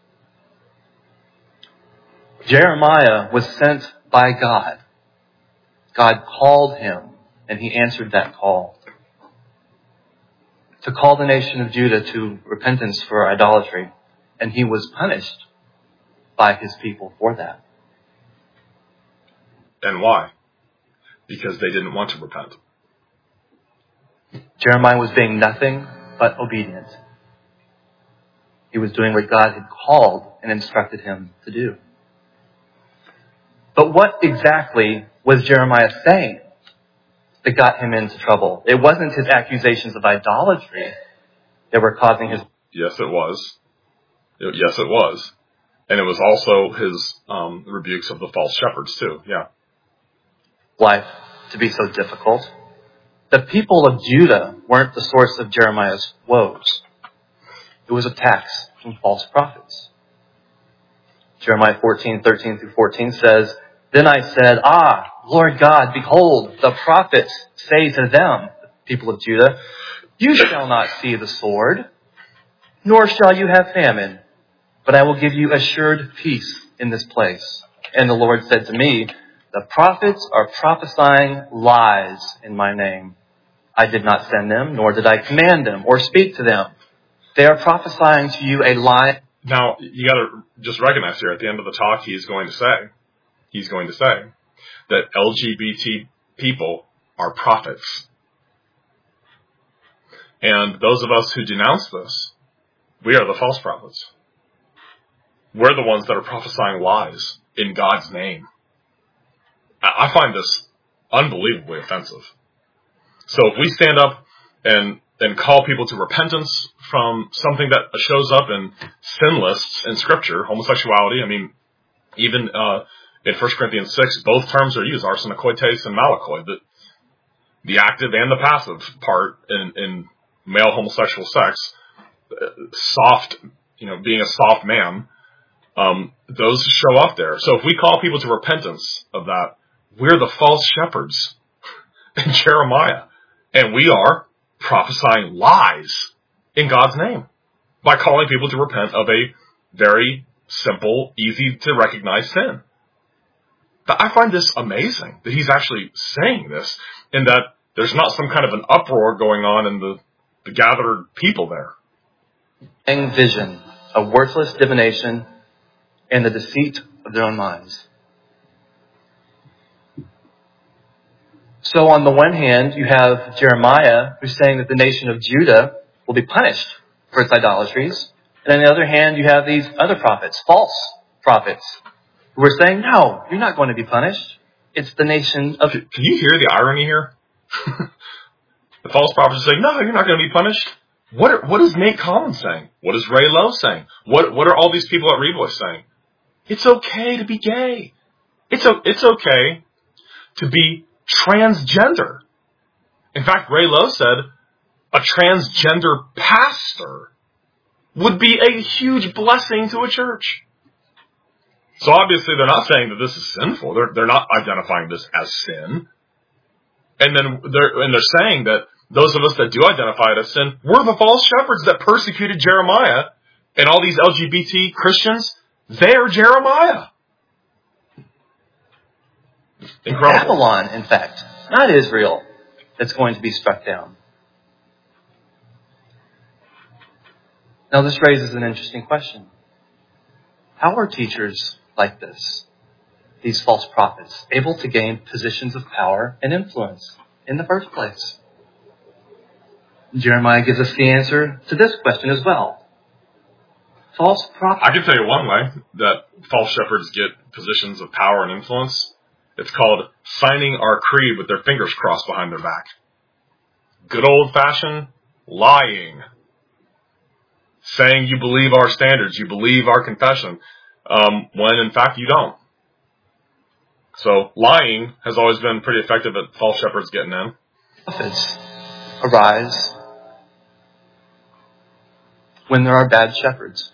Speaker 3: Jeremiah was sent by God. God called him, and he answered that call. To call the nation of Judah to repentance for idolatry, and he was punished by his people for that.
Speaker 1: And why? Because they didn't want to repent.
Speaker 3: Jeremiah was being nothing but obedient. He was doing what God had called and instructed him to do. But what exactly was Jeremiah saying that got him into trouble? It wasn't his accusations of idolatry that were causing his...
Speaker 1: Yes, it was. Yes, it was. And it was also his um, rebukes of the false shepherds too, yeah.
Speaker 3: Life to be so difficult. The people of Judah weren't the source of Jeremiah's woes. It was attacks from false prophets. Jeremiah fourteen, thirteen through fourteen says, Then I said, Ah, Lord God, behold, the prophets say to them, the people of Judah, You shall not see the sword, nor shall you have famine, but I will give you assured peace in this place. And the Lord said to me, The prophets are prophesying lies in my name. I did not send them, nor did I command them or speak to them. They are prophesying to you a lie.
Speaker 1: Now, you got to just recognize here at the end of the talk, he's going to say, he's going to say that L G B T people are prophets. And those of us who denounce this, we are the false prophets. We're the ones that are prophesying lies in God's name. I find this unbelievably offensive. So if we stand up and and call people to repentance from something that shows up in sin lists in Scripture, homosexuality, I mean, even uh, in First Corinthians six, both terms are used, arsenokoites and malakoi, the, the active and the passive part in, in male homosexual sex, soft, you know, being a soft man, um, those show up there. So if we call people to repentance of that, we're the false shepherds in Jeremiah. And we are prophesying lies in God's name by calling people to repent of a very simple, easy to recognize sin. But I find this amazing that he's actually saying this and that there's not some kind of an uproar going on in the, the gathered people there.
Speaker 3: Vision, a worthless divination, and the deceit of their own minds. So on the one hand, you have Jeremiah, who's saying that the nation of Judah will be punished for its idolatries. And on the other hand, you have these other prophets, false prophets, who are saying, no, you're not going to be punished. It's the nation of...
Speaker 1: Can you hear the irony here? The false prophets are saying, no, you're not going to be punished. What are, what is Nate Collins saying? What is Ray Lowe saying? What what are all these people at Revoice saying? It's okay to be gay. It's it's okay to be transgender. In fact, Ray Lowe said a transgender pastor would be a huge blessing to a church. So obviously they're not saying that this is sinful. They're they're not identifying this as sin. And then they're and they're saying that those of us that do identify it as sin, we're the false shepherds that persecuted Jeremiah, and all these L G B T Christians, they're Jeremiah. Incredible.
Speaker 3: Babylon, in fact, not Israel, that's going to be struck down. Now this raises an interesting question. How are teachers like this, these false prophets, able to gain positions of power and influence in the first place? Jeremiah gives us the answer to this question as well. False prophets.
Speaker 1: I can tell you one way that false shepherds get positions of power and influence. It's called signing our creed with their fingers crossed behind their back. Good old-fashioned lying. Saying you believe our standards, you believe our confession. um, when in fact you don't. So lying has always been pretty effective at false shepherds getting in.
Speaker 3: Prophets arise when there are bad shepherds.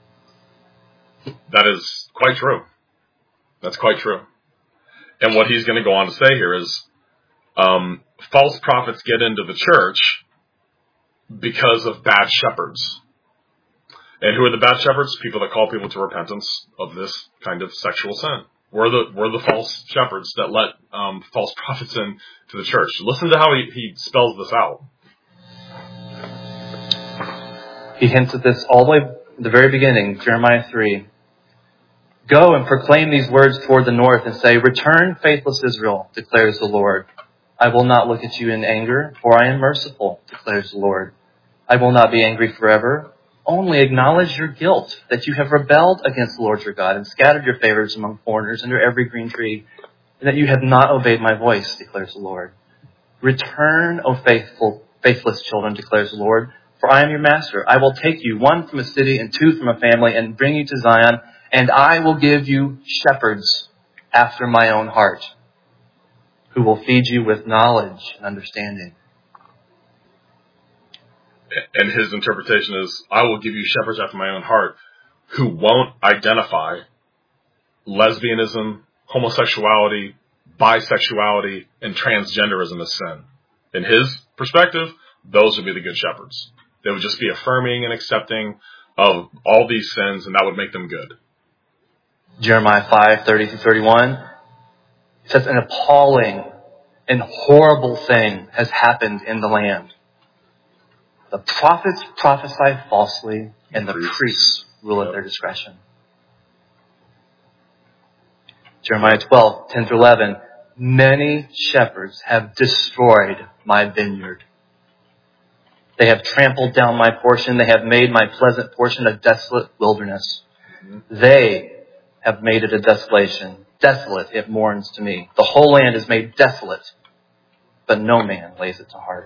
Speaker 1: That is quite true. That's quite true. And what he's going to go on to say here is, um, false prophets get into the church because of bad shepherds. And who are the bad shepherds? People that call people to repentance of this kind of sexual sin. We're the we're the false shepherds that let um, false prophets in to the church. Listen to how he, he spells this out.
Speaker 3: He hints at this all the way at the very beginning, Jeremiah three. Go and proclaim these words toward the north and say, return, faithless Israel, declares the Lord. I will not look at you in anger, for I am merciful, declares the Lord. I will not be angry forever. Only acknowledge your guilt, that you have rebelled against the Lord your God and scattered your favors among foreigners under every green tree, and that you have not obeyed my voice, declares the Lord. Return, O faithful, faithless children, declares the Lord, for I am your master. I will take you, one from a city and two from a family, and bring you to Zion, and I will give you shepherds after my own heart, who will feed you with knowledge and understanding.
Speaker 1: And his interpretation is, I will give you shepherds after my own heart who won't identify lesbianism, homosexuality, bisexuality, and transgenderism as sin. In his perspective, those would be the good shepherds. They would just be affirming and accepting of all these sins, and that would make them good.
Speaker 3: Jeremiah five, thirty through thirty-one says, an appalling and horrible thing has happened in the land. The prophets prophesy falsely, and the priests, priests rule yep. at their discretion. Jeremiah twelve, ten through eleven. Many shepherds have destroyed my vineyard. They have trampled down my portion. They have made my pleasant portion a desolate wilderness. Mm-hmm. They have made it a desolation. Desolate it mourns to me. The whole land is made desolate, but no man lays it to heart.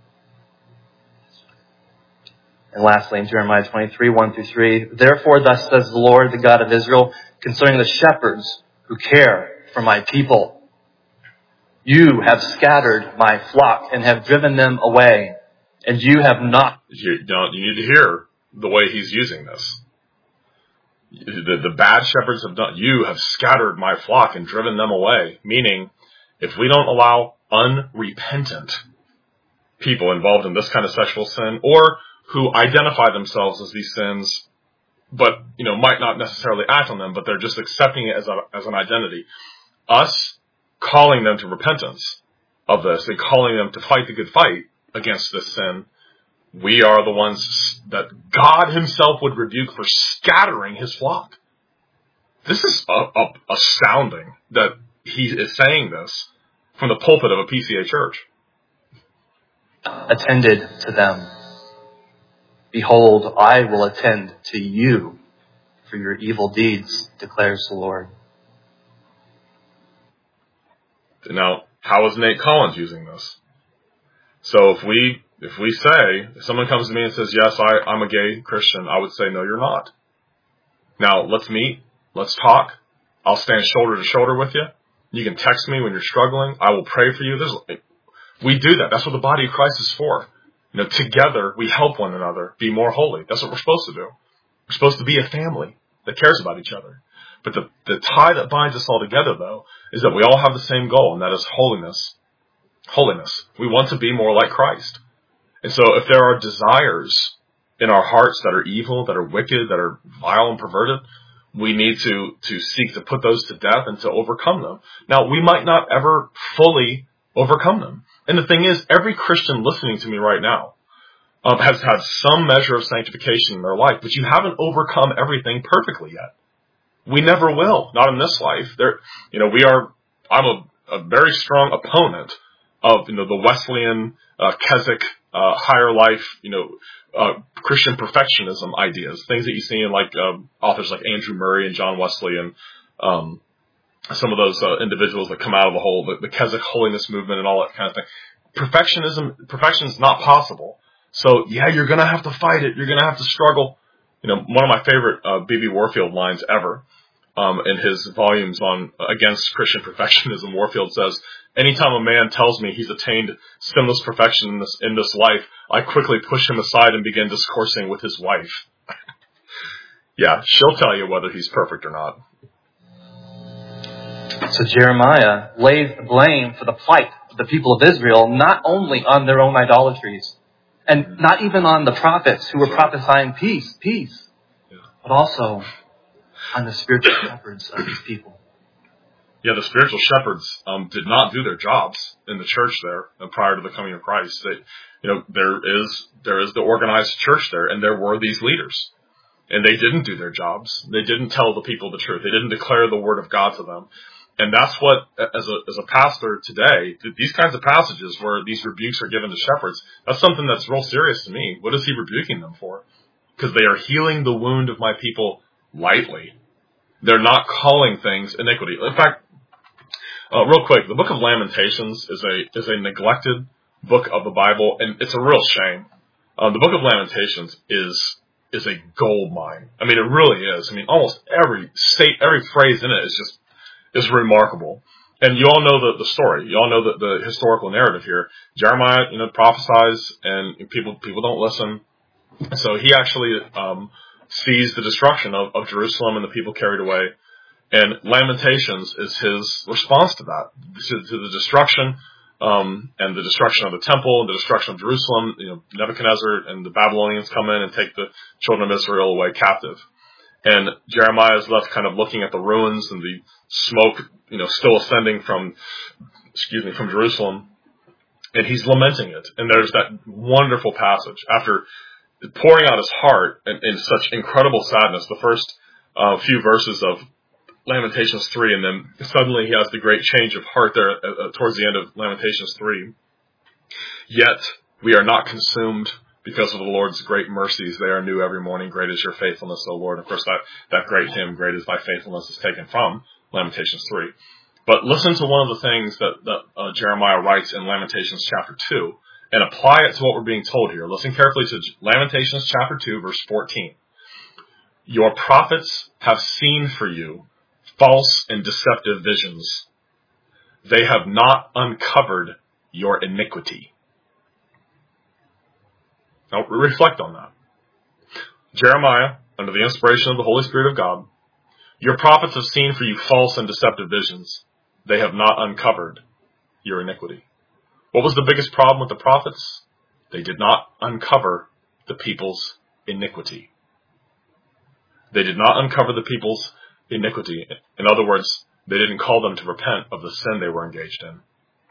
Speaker 3: And lastly, in Jeremiah twenty-three, one through three, therefore thus says the Lord, the God of Israel, concerning the shepherds who care for my people. You have scattered my flock and have driven them away, and you have not.
Speaker 1: You don't. You need to hear the way he's using this. The, the bad shepherds have done. You have scattered my flock and driven them away. Meaning, if we don't allow unrepentant people involved in this kind of sexual sin, or who identify themselves as these sins, but, you know, might not necessarily act on them, but they're just accepting it as a, as an identity. Us calling them to repentance of this and calling them to fight the good fight against this sin, we are the ones that God himself would rebuke for scattering his flock. This is a, a, astounding that he is saying this from the pulpit of a P C A church.
Speaker 3: Attended to them. Behold, I will attend to you for your evil deeds, declares the Lord.
Speaker 1: Now, how is Nate Collins using this? So if we if we say, if someone comes to me and says, yes, I, I'm a gay Christian, I would say, no, you're not. Now, let's meet. Let's talk. I'll stand shoulder to shoulder with you. You can text me when you're struggling. I will pray for you. There's, we do that. That's what the body of Christ is for. You know, together we help one another be more holy. That's what we're supposed to do. We're supposed to be a family that cares about each other. But the, the tie that binds us all together, though, is that we all have the same goal, and that is holiness. Holiness. We want to be more like Christ. And so if there are desires in our hearts that are evil, that are wicked, that are vile and perverted, we need to, to seek to put those to death and to overcome them. Now, we might not ever fully overcome them. And the thing is, every Christian listening to me right now um, has had some measure of sanctification in their life, but you haven't overcome everything perfectly yet. We never will, not in this life. There, you know, we are. I'm a, a very strong opponent of, you know, the Wesleyan, uh, Keswick, uh, higher life, you know, uh, Christian perfectionism ideas, things that you see in like uh, authors like Andrew Murray and John Wesley and um, some of those uh, individuals that come out of the whole the, the Keswick holiness movement and all that kind of thing. Perfectionism, perfection is not possible. So yeah, you're gonna have to fight it. You're gonna have to struggle. You know, one of my favorite uh, B B Warfield lines ever, um, in his volumes on Against Christian Perfectionism, Warfield says, "Anytime a man tells me he's attained sinless perfection in this, in this life, I quickly push him aside and begin discoursing with his wife." Yeah, she'll tell you whether he's perfect or not.
Speaker 3: So Jeremiah lays the blame for the plight of the people of Israel not only on their own idolatries, and not even on the prophets who were prophesying peace, peace,
Speaker 1: Yeah.
Speaker 3: but also on the spiritual shepherds of these people.
Speaker 1: Yeah, the spiritual shepherds um, did not do their jobs in the church there uh, prior to the coming of Christ. They, you know, there is there is the organized church there, and there were these leaders, and they didn't do their jobs. They didn't tell the people the truth. They didn't declare the word of God to them. And that's what, as a as a pastor today, these kinds of passages where these rebukes are given to shepherds, that's something that's real serious to me. What is he rebuking them for? Because they are healing the wound of my people lightly. They're not calling things iniquity. In fact, uh, real quick, the book of Lamentations is a is a neglected book of the Bible, and it's a real shame. Uh, the book of Lamentations is is a gold mine. I mean, it really is. I mean, almost every state, every phrase in it is just is remarkable. And you all know the, the story. You all know the, the historical narrative here. Jeremiah, you know, prophesies, and people people don't listen. So he actually um, sees the destruction of, of Jerusalem and the people carried away. And Lamentations is his response to that, to, to the destruction um, and the destruction of the temple and the destruction of Jerusalem. You know, Nebuchadnezzar and the Babylonians come in and take the children of Israel away captive. And Jeremiah is left kind of looking at the ruins and the smoke, you know, still ascending from, excuse me, from Jerusalem. And he's lamenting it. And there's that wonderful passage after pouring out his heart in, in such incredible sadness, the first uh, few verses of Lamentations three, and then suddenly he has the great change of heart there uh, towards the end of Lamentations three. Yet we are not consumed because of the Lord's great mercies. They are new every morning. Great is your faithfulness, O Lord. Of course, that, that great hymn, Great is Thy Faithfulness, is taken from Lamentations three. But listen to one of the things that, that uh, Jeremiah writes in Lamentations chapter two and apply it to what we're being told here. Listen carefully to Lamentations chapter two, verse fourteen. Your prophets have seen for you false and deceptive visions. They have not uncovered your iniquity. Now, reflect on that. Jeremiah, under the inspiration of the Holy Spirit of God, your prophets have seen for you false and deceptive visions. They have not uncovered your iniquity. What was the biggest problem with the prophets? They did not uncover the people's iniquity. They did not uncover the people's iniquity. In other words, they didn't call them to repent of the sin they were engaged in.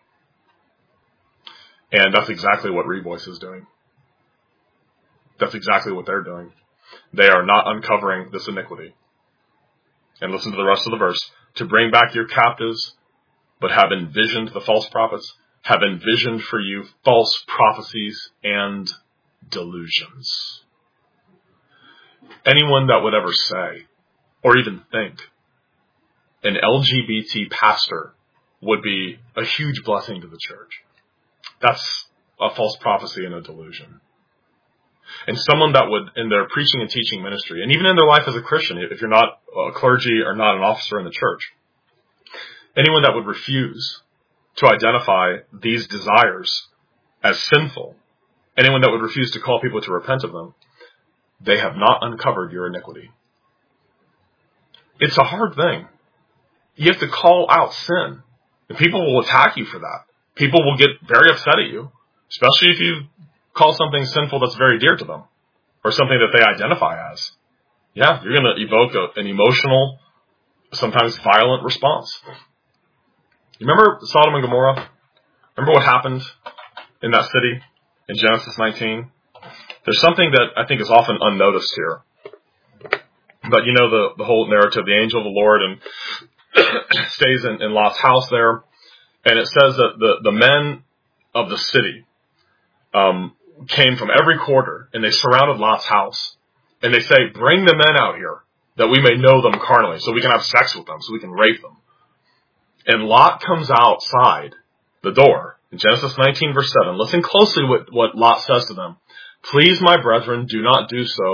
Speaker 1: And that's exactly what Revoice is doing. That's exactly what they're doing. They are not uncovering this iniquity. And listen to the rest of the verse. To bring back your captives, but have envisioned, the false prophets, have envisioned for you false prophecies and delusions. Anyone that would ever say, or even think, an L G B T pastor would be a huge blessing to the church, that's a false prophecy and a delusion. And someone that would, in their preaching and teaching ministry, and even in their life as a Christian, if you're not a clergy or not an officer in the church, anyone that would refuse to identify these desires as sinful, anyone that would refuse to call people to repent of them, they have not uncovered your iniquity. It's a hard thing. You have to call out sin. And people will attack you for that. People will get very upset at you, especially if you call something sinful that's very dear to them, or something that they identify as. Yeah, you're going to evoke a, an emotional, sometimes violent response. You remember Sodom and Gomorrah? Remember what happened in that city in Genesis nineteen? There's something that I think is often unnoticed here. But you know the, the whole narrative, the angel of the Lord and stays in, in Lot's house there. And it says that the, the men of the city um, came from every quarter, and they surrounded Lot's house. And they say, bring the men out here, that we may know them carnally, so we can have sex with them, so we can rape them. And Lot comes outside the door in Genesis nineteen, verse seven. Listen closely what, what Lot says to them. Please, my brethren, do not do so.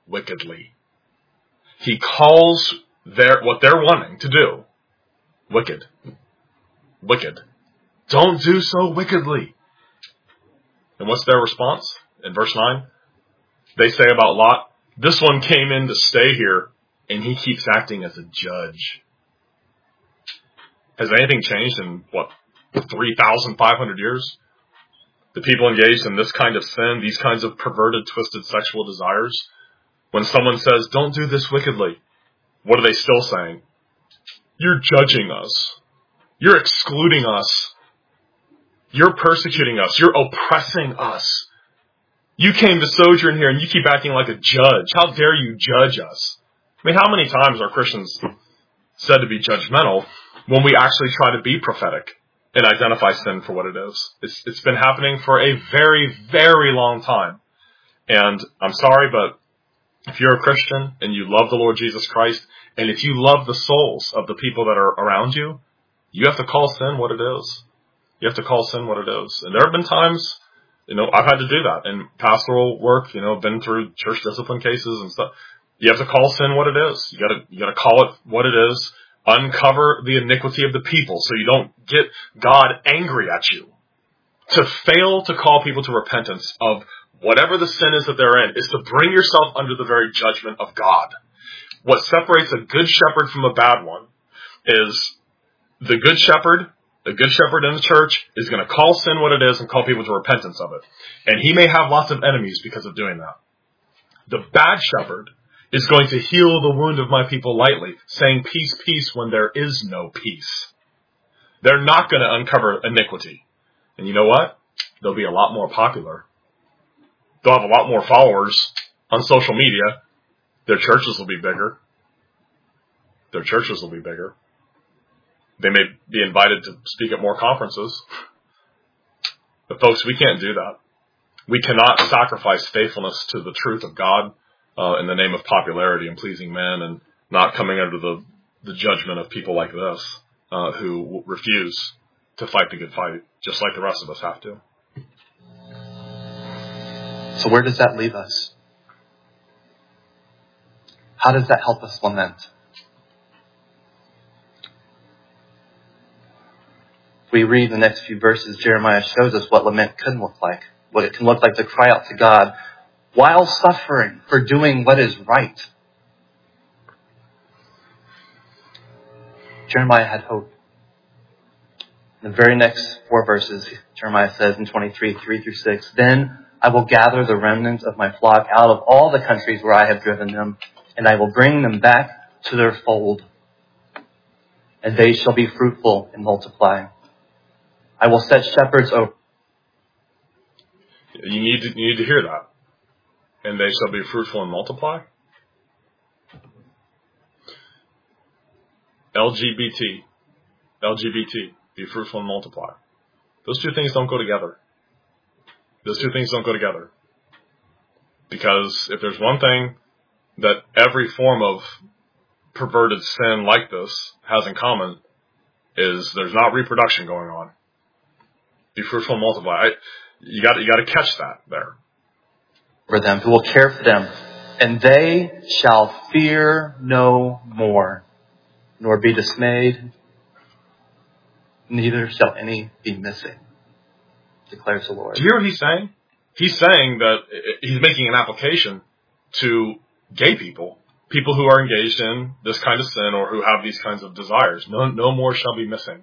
Speaker 1: wickedly. He calls their, what they're wanting to do wicked. Wicked. Don't do so wickedly. And what's their response? In verse nine, they say about Lot, this one came in to stay here, and he keeps acting as a judge. Has anything changed in, what, three thousand five hundred years? The people engaged in this kind of sin, these kinds of perverted, twisted sexual desires, when someone says, don't do this wickedly, what are they still saying? You're judging us. You're excluding us. You're persecuting us. You're oppressing us. You came to sojourn here and you keep acting like a judge. How dare you judge us? I mean, how many times are Christians said to be judgmental when we actually try to be prophetic and identify sin for what it is? It's, it's been happening for a very, very long time. And I'm sorry, but if you're a Christian and you love the Lord Jesus Christ, and if you love the souls of the people that are around you, you have to call sin what it is. You have to call sin what it is. And there have been times, you know, I've had to do that in pastoral work, you know, been through church discipline cases and stuff. You have to call sin what it is. You gotta, you gotta call it what it is. Uncover the iniquity of the people so you don't get God angry at you. To fail to call people to repentance of whatever the sin is that they're in is to bring yourself under the very judgment of God. What separates a good shepherd from a bad one is the good shepherd, the good shepherd in the church is going to call sin what it is and call people to repentance of it. And he may have lots of enemies because of doing that. The bad shepherd is going to heal the wound of my people lightly, saying peace, peace when there is no peace. They're not going to uncover iniquity. And you know what? They'll be a lot more popular. They'll have a lot more followers on social media. Their churches will be bigger. Their churches will be bigger. They may be invited to speak at more conferences. But folks, we can't do that. We cannot sacrifice faithfulness to the truth of God uh, in the name of popularity and pleasing men and not coming under the, the judgment of people like this uh, who refuse to fight the good fight, just like the rest of us have to.
Speaker 3: So where does that leave us? How does that help us lament? We read the next few verses, Jeremiah shows us what lament can look like, what it can look like to cry out to God while suffering for doing what is right. Jeremiah had hope. In the very next four verses, Jeremiah says in twenty-three, three through six, then I will gather the remnants of my flock out of all the countries where I have driven them, and I will bring them back to their fold, and they shall be fruitful and multiply. I will set shepherds over.
Speaker 1: You need to, you need to hear that. And they shall be fruitful and multiply. L G B T. L G B T. Be fruitful and multiply. Those two things don't go together. Those two things don't go together. Because if there's one thing that every form of perverted sin like this has in common, is there's not reproduction going on. Be fruitful and multiply. I, you got you got to catch that there.
Speaker 3: For them, who will care for them, and they shall fear no more, nor be dismayed. Neither shall any be missing, declares the Lord.
Speaker 1: Do you hear what he's saying? He's saying that he's making an application to gay people, people who are engaged in this kind of sin or who have these kinds of desires. No, no more shall be missing.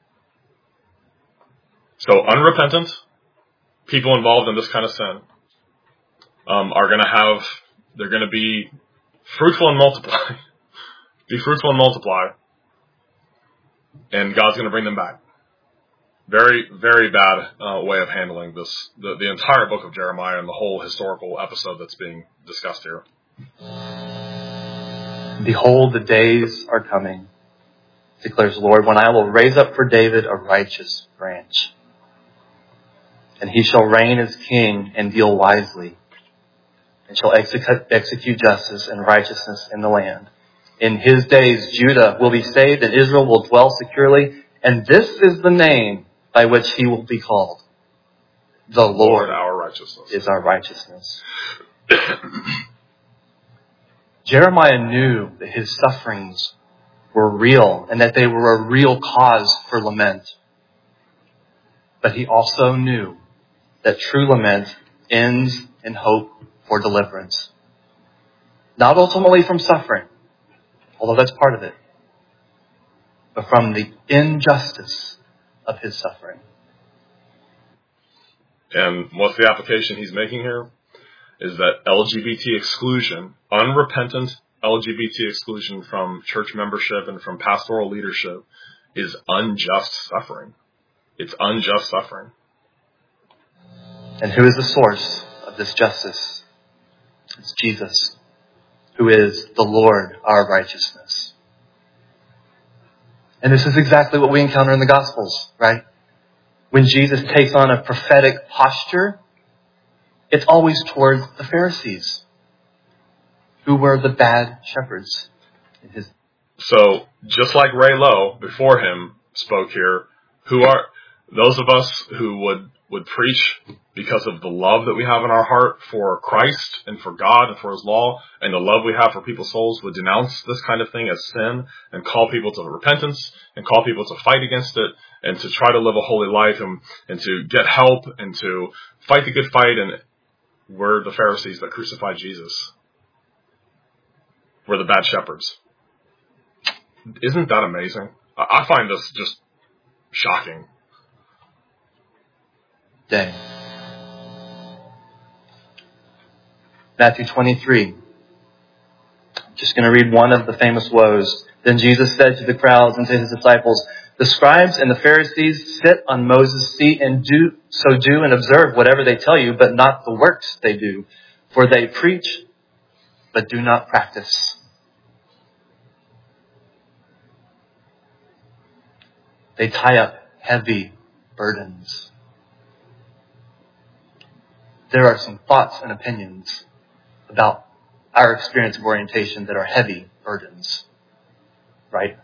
Speaker 1: So unrepentant people involved in this kind of sin um, are going to have, they're going to be fruitful and multiply. Be fruitful and multiply. And God's going to bring them back. Very, very bad uh, way of handling this, the, the entire book of Jeremiah and the whole historical episode that's being discussed here.
Speaker 3: Behold, the days are coming, declares the Lord, when I will raise up for David a righteous branch. And he shall reign as king and deal wisely, and shall execute, execute justice and righteousness in the land. In his days, Judah will be saved and Israel will dwell securely. And this is the name by which he will be called. The Lord,
Speaker 1: Lord our righteousness.
Speaker 3: is our righteousness. Jeremiah knew that his sufferings were real and that they were a real cause for lament. But he also knew that true lament ends in hope for deliverance. Not ultimately from suffering, although that's part of it, but from the injustice of his suffering.
Speaker 1: And what's the application he's making here? Is that L G B T exclusion, unrepentant L G B T exclusion from church membership and from pastoral leadership is unjust suffering. It's unjust suffering.
Speaker 3: And who is the source of this justice? It's Jesus, who is the Lord, our righteousness. And this is exactly what we encounter in the Gospels, right? When Jesus takes on a prophetic posture, it's always towards the Pharisees, who were the bad shepherds in his.
Speaker 1: So, just like Ray Lowe before him spoke here, who are those of us who would, would preach because of the love that we have in our heart for Christ and for God and for His law, and the love we have for people's souls, would denounce this kind of thing as sin and call people to repentance and call people to fight against it and to try to live a holy life and, and to get help and to fight the good fight. And we're the Pharisees that crucified Jesus. We're the bad shepherds. Isn't that amazing? I find this just shocking.
Speaker 3: Day. Matthew twenty-three. Just going to read one of the famous woes. Then Jesus said to the crowds and to his disciples, "The scribes and the Pharisees sit on Moses' seat and do so do and observe whatever they tell you, but not the works they do. For they preach, but do not practice." They tie up heavy burdens. There are some thoughts and opinions about our experience of orientation that are heavy burdens, right?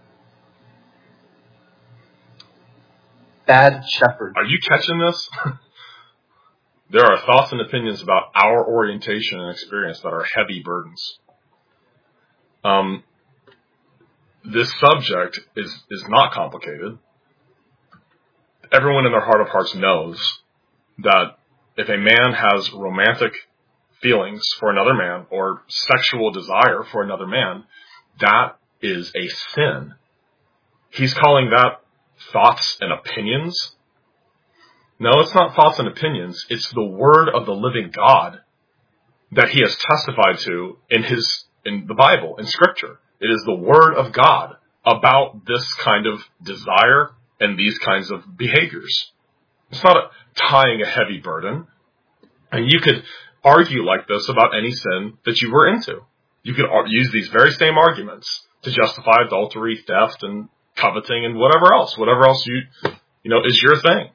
Speaker 3: Bad shepherd.
Speaker 1: Are you catching this? There are thoughts and opinions about our orientation and experience that are heavy burdens. Um, this subject is, is not complicated. Everyone in their heart of hearts knows that if a man has romantic feelings for another man or sexual desire for another man, that is a sin. He's calling that thoughts and opinions. No, it's not thoughts and opinions. It's the word of the living God that he has testified to in his, in the Bible, in Scripture. It is the word of God about this kind of desire and these kinds of behaviors. It's not a, tying a heavy burden. And you could argue like this about any sin that you were into. You could use these very same arguments to justify adultery, theft, and coveting, and whatever else. Whatever else you, you know, is your thing.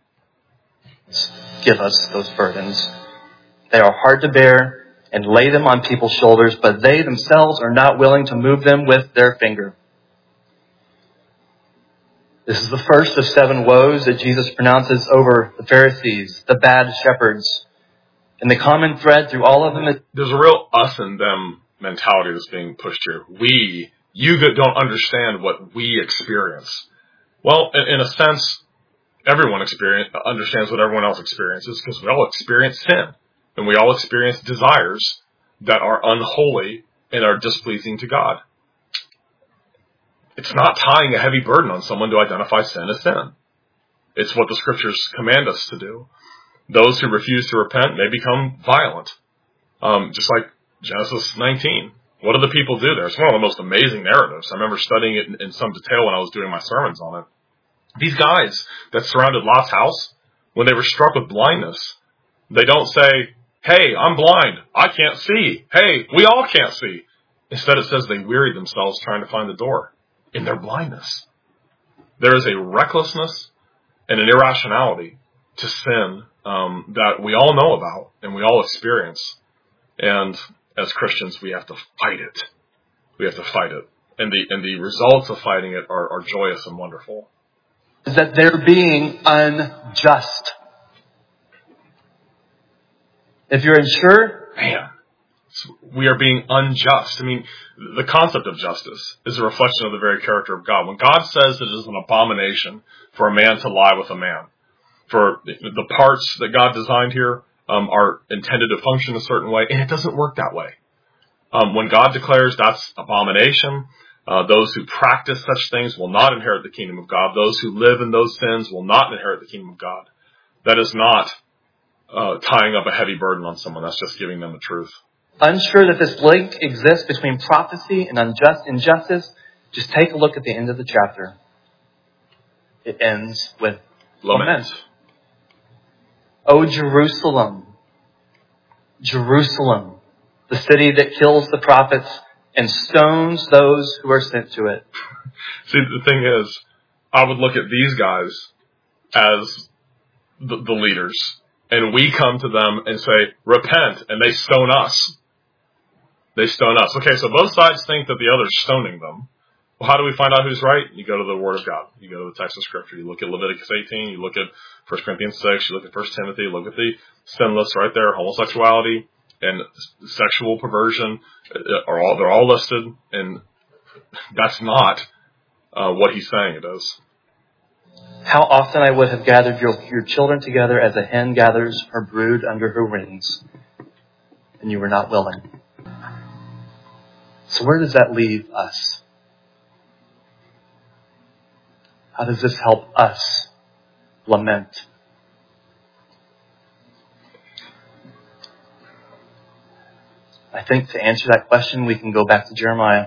Speaker 3: Give us those burdens. They are hard to bear and lay them on people's shoulders, but they themselves are not willing to move them with their finger. This is the first of seven woes that Jesus pronounces over the Pharisees, the bad shepherds. And the common thread through all of them is...
Speaker 1: There's a real us and them mentality that's being pushed here. We, you don't understand what we experience. Well, in, in a sense, everyone experience, understands what everyone else experiences because we all experience sin. And we all experience desires that are unholy and are displeasing to God. It's not tying a heavy burden on someone to identify sin as sin. It's what the Scriptures command us to do. Those who refuse to repent may become violent. Um, just like Genesis nineteen. What do the people do there? It's one of the most amazing narratives. I remember studying it in, in some detail when I was doing my sermons on it. These guys that surrounded Lot's house, when they were struck with blindness, they don't say, "Hey, I'm blind. I can't see. Hey, we all can't see." Instead, it says they wearied themselves trying to find the door in their blindness. There is a recklessness and an irrationality to sin um, that we all know about and we all experience. And as Christians, we have to fight it. We have to fight it. And the and the results of fighting it are, are joyous and wonderful.
Speaker 3: Is that they're being unjust. If you're unsure,
Speaker 1: Man, we are being unjust. I mean, the concept of justice is a reflection of the very character of God. When God says it is an abomination for a man to lie with a man, for the parts that God designed here um, are intended to function a certain way, and it doesn't work that way. Um, when God declares that's abomination, uh, those who practice such things will not inherit the kingdom of God. Those who live in those sins will not inherit the kingdom of God. That is not uh, tying up a heavy burden on someone. That's just giving them the truth.
Speaker 3: Unsure that this link exists between prophecy and unjust injustice, just take a look at the end of the chapter. It ends with lament. lament. O Jerusalem, Jerusalem, the city that kills the prophets and stones those who are sent to it.
Speaker 1: See, the thing is, I would look at these guys as the, the leaders, and we come to them and say, repent, and they stone us. They stone us. Okay, so both sides think that the other's stoning them. Well, how do we find out who's right? You go to the Word of God. You go to the text of Scripture. You look at Leviticus eighteen. You look at First Corinthians six. You look at First Timothy. You look at the sin list right there. Homosexuality and sexual perversion are all, they're all listed. And that's not uh, what he's saying it is.
Speaker 3: How often I would have gathered your, your children together as a hen gathers her brood under her wings, and you were not willing. So where does that leave us? How does this help us lament? I think to answer that question, we can go back to Jeremiah.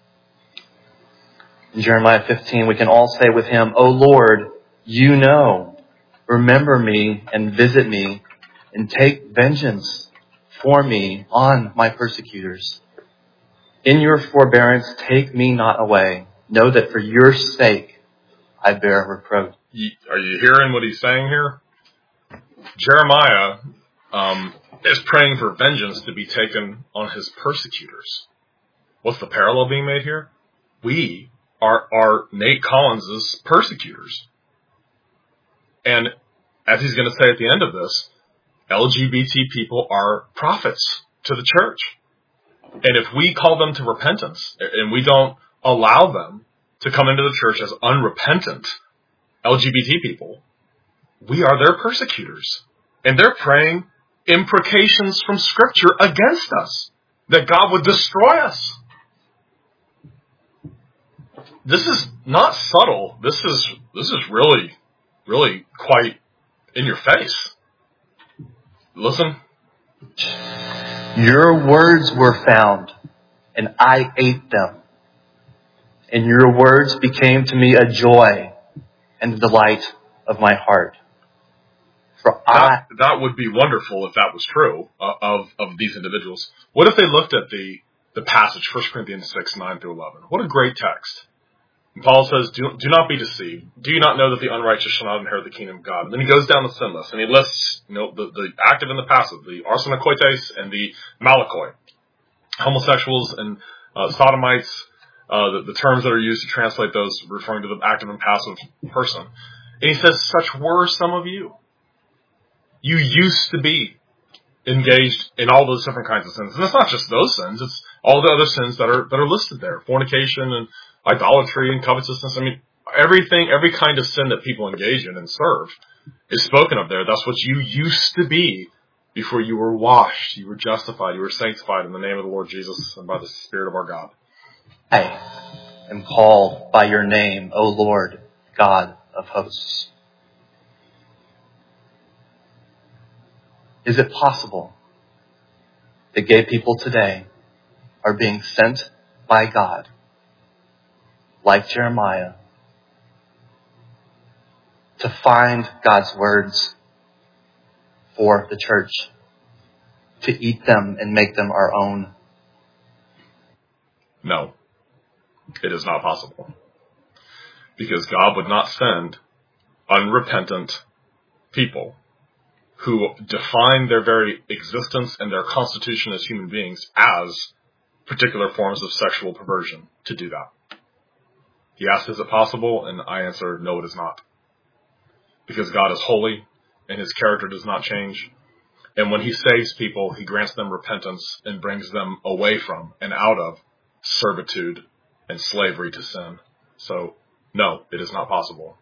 Speaker 3: In Jeremiah fifteen, we can all say with him, O Lord, you know, remember me and visit me and take vengeance for me on my persecutors. In your forbearance, take me not away. Know that for your sake, I bear reproach.
Speaker 1: Are you hearing what he's saying here? Jeremiah um, is praying for vengeance to be taken on his persecutors. What's the parallel being made here? We are, are Nate Collins' persecutors. And as he's going to say at the end of this, L G B T people are prophets to the church. And if we call them to repentance and we don't allow them to come into the church as unrepentant L G B T people, we are their persecutors. And they're praying imprecations from Scripture against us, that God would destroy us. This is not subtle. This is this is really, really quite in your face. Listen.
Speaker 3: Your words were found, and I ate them. And your words became to me a joy and the delight of my heart. For
Speaker 1: that,
Speaker 3: I,
Speaker 1: that would be wonderful if that was true uh, of, of these individuals. What if they looked at the, the passage, First Corinthians six, nine through eleven? What a great text. And Paul says, do, do not be deceived. Do you not know that the unrighteous shall not inherit the kingdom of God? And then he goes down the sin list, and he lists, you know, the, the active and the passive, the arsenokoites and the malakoi, homosexuals and uh, sodomites, uh, the, the terms that are used to translate those referring to the active and passive person. And he says, such were some of you. You used to be engaged in all those different kinds of sins. And it's not just those sins, it's all the other sins that are that are listed there. Fornication and idolatry and covetousness. I mean, everything, every kind of sin that people engage in and serve is spoken of there. That's what you used to be before you were washed, you were justified, you were sanctified in the name of the Lord Jesus and by the Spirit of our God.
Speaker 3: I am called by your name, O Lord, God of hosts. Is it possible that gay people today are being sent by God, like Jeremiah, to find God's words for the church, to eat them and make them our own?
Speaker 1: No, it is not possible. Because God would not send unrepentant people who define their very existence and their constitution as human beings as particular forms of sexual perversion to do that. He asked, is it possible? And I answer, no, it is not. Because God is holy and his character does not change. And when he saves people, he grants them repentance and brings them away from and out of servitude and slavery to sin. So, no, it is not possible.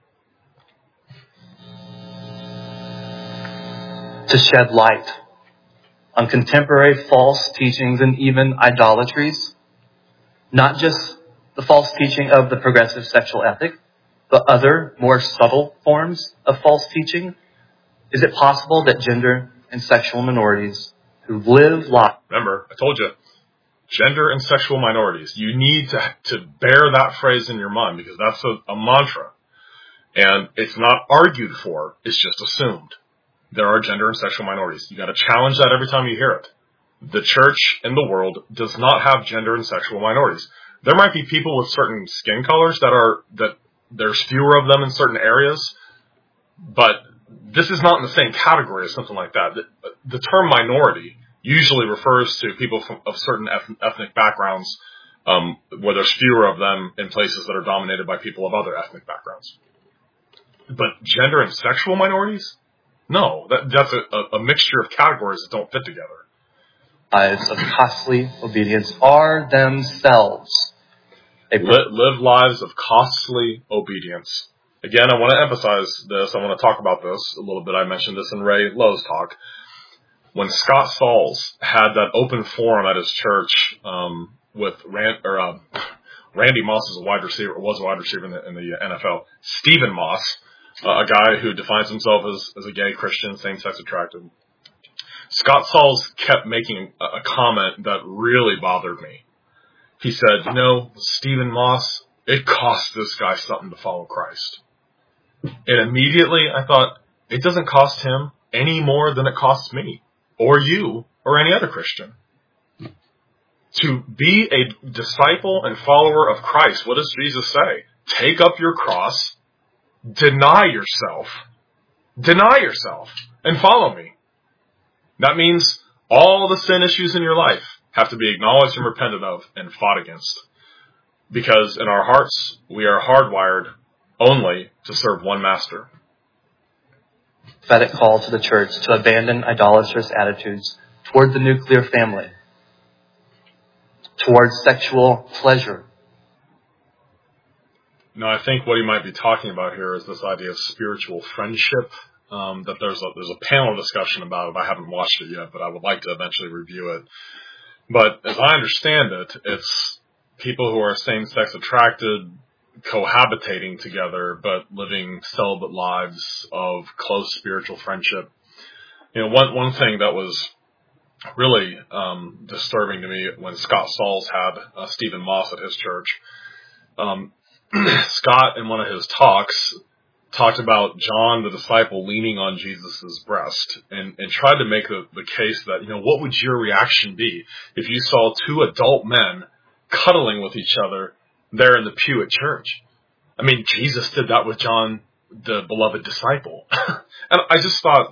Speaker 3: To shed light on contemporary false teachings and even idolatries, not just the false teaching of the progressive sexual ethic, but other more subtle forms of false teaching, is it possible that gender and sexual minorities who live life...
Speaker 1: Remember, I told you, gender and sexual minorities. You need to, to bear that phrase in your mind because that's a, a mantra. And it's not argued for, it's just assumed. There are gender and sexual minorities. You got to challenge that every time you hear it. The church in the world does not have gender and sexual minorities. There might be people with certain skin colors that are, that there's fewer of them in certain areas, but this is not in the same category as something like that. The, the term minority usually refers to people from, of certain ethnic backgrounds, um, where there's fewer of them in places that are dominated by people of other ethnic backgrounds. But gender and sexual minorities? No, that, that's a, a mixture of categories that don't fit together.
Speaker 3: Lives of costly obedience are themselves. A
Speaker 1: Live, live lives of costly obedience. Again, I want to emphasize this. I want to talk about this a little bit. I mentioned this in Ray Lowe's talk. When Scott Sauls had that open forum at his church um, with Rand, or, uh, Randy Moss is a wide receiver, was a wide receiver in the, in the N F L. Stephen Moss, uh, a guy who defines himself as, as a gay Christian, same-sex attracted. Scott Sauls kept making a, a comment that really bothered me. He said, you know, Stephen Moss, it cost this guy something to follow Christ. And immediately I thought, it doesn't cost him any more than it costs me, or you, or any other Christian. To be a disciple and follower of Christ, what does Jesus say? Take up your cross, deny yourself, deny yourself, and follow me. That means all the sin issues in your life have to be acknowledged and repented of and fought against. Because in our hearts, we are hardwired only to serve one master.
Speaker 3: Prophetic call to the church to abandon idolatrous attitudes toward the nuclear family, towards sexual pleasure.
Speaker 1: No, I think what he might be talking about here is this idea of spiritual friendship. Um, that there's a, there's a panel discussion about it. I haven't watched it yet, but I would like to eventually review it. But as I understand it, it's people who are same-sex attracted, cohabitating together, but living celibate lives of close spiritual friendship. You know, one one thing that was really um, disturbing to me when Scott Sauls had uh, Stephen Moss at his church, um, Scott, in one of his talks, talked about John the disciple leaning on Jesus' breast and, and tried to make the, the case that, you know, what would your reaction be if you saw two adult men cuddling with each other there in the pew at church? I mean, Jesus did that with John, the beloved disciple. And I just thought,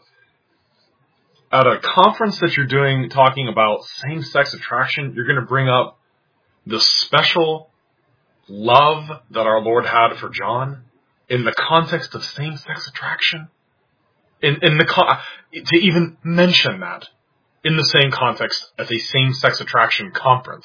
Speaker 1: at a conference that you're doing, talking about same-sex attraction, you're going to bring up the special love that our Lord had for John in the context of same-sex attraction? In, in the con- to even mention that in the same context as a same-sex attraction conference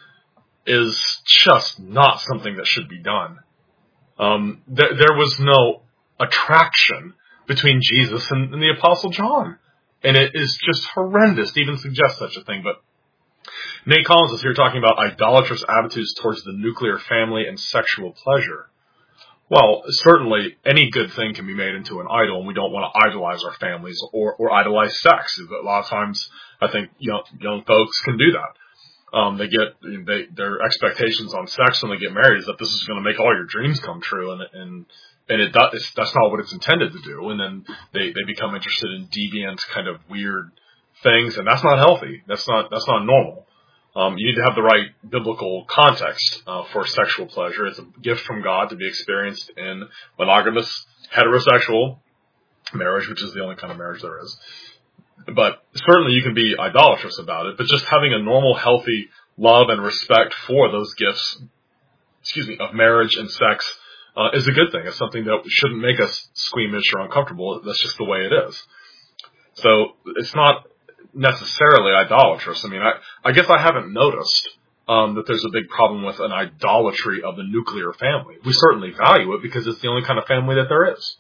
Speaker 1: is just not something that should be done. Um, th- there was no attraction between Jesus and, and the Apostle John. And it is just horrendous to even suggest such a thing. But Nate Collins is here talking about idolatrous attitudes towards the nuclear family and sexual pleasure. Well, certainly any good thing can be made into an idol, and we don't want to idolize our families or, or idolize sex. A lot of times, I think young, young folks can do that. Um, they get they, their expectations on sex when they get married is that this is going to make all your dreams come true, and and and it does. It's, that's not what it's intended to do. And then they, they become interested in deviant, kind of weird things, and that's not healthy. That's not that's not normal. Um, you need to have the right biblical context uh, for sexual pleasure. It's a gift from God to be experienced in monogamous, heterosexual marriage, which is the only kind of marriage there is. But certainly you can be idolatrous about it, but just having a normal, healthy love and respect for those gifts, excuse me, of marriage and sex uh, is a good thing. It's something that shouldn't make us squeamish or uncomfortable. That's just the way it is. So it's not... necessarily idolatrous. I mean, I, I guess I haven't noticed um, that there's a big problem with an idolatry of the nuclear family. We certainly value it because it's the only kind of family that there is.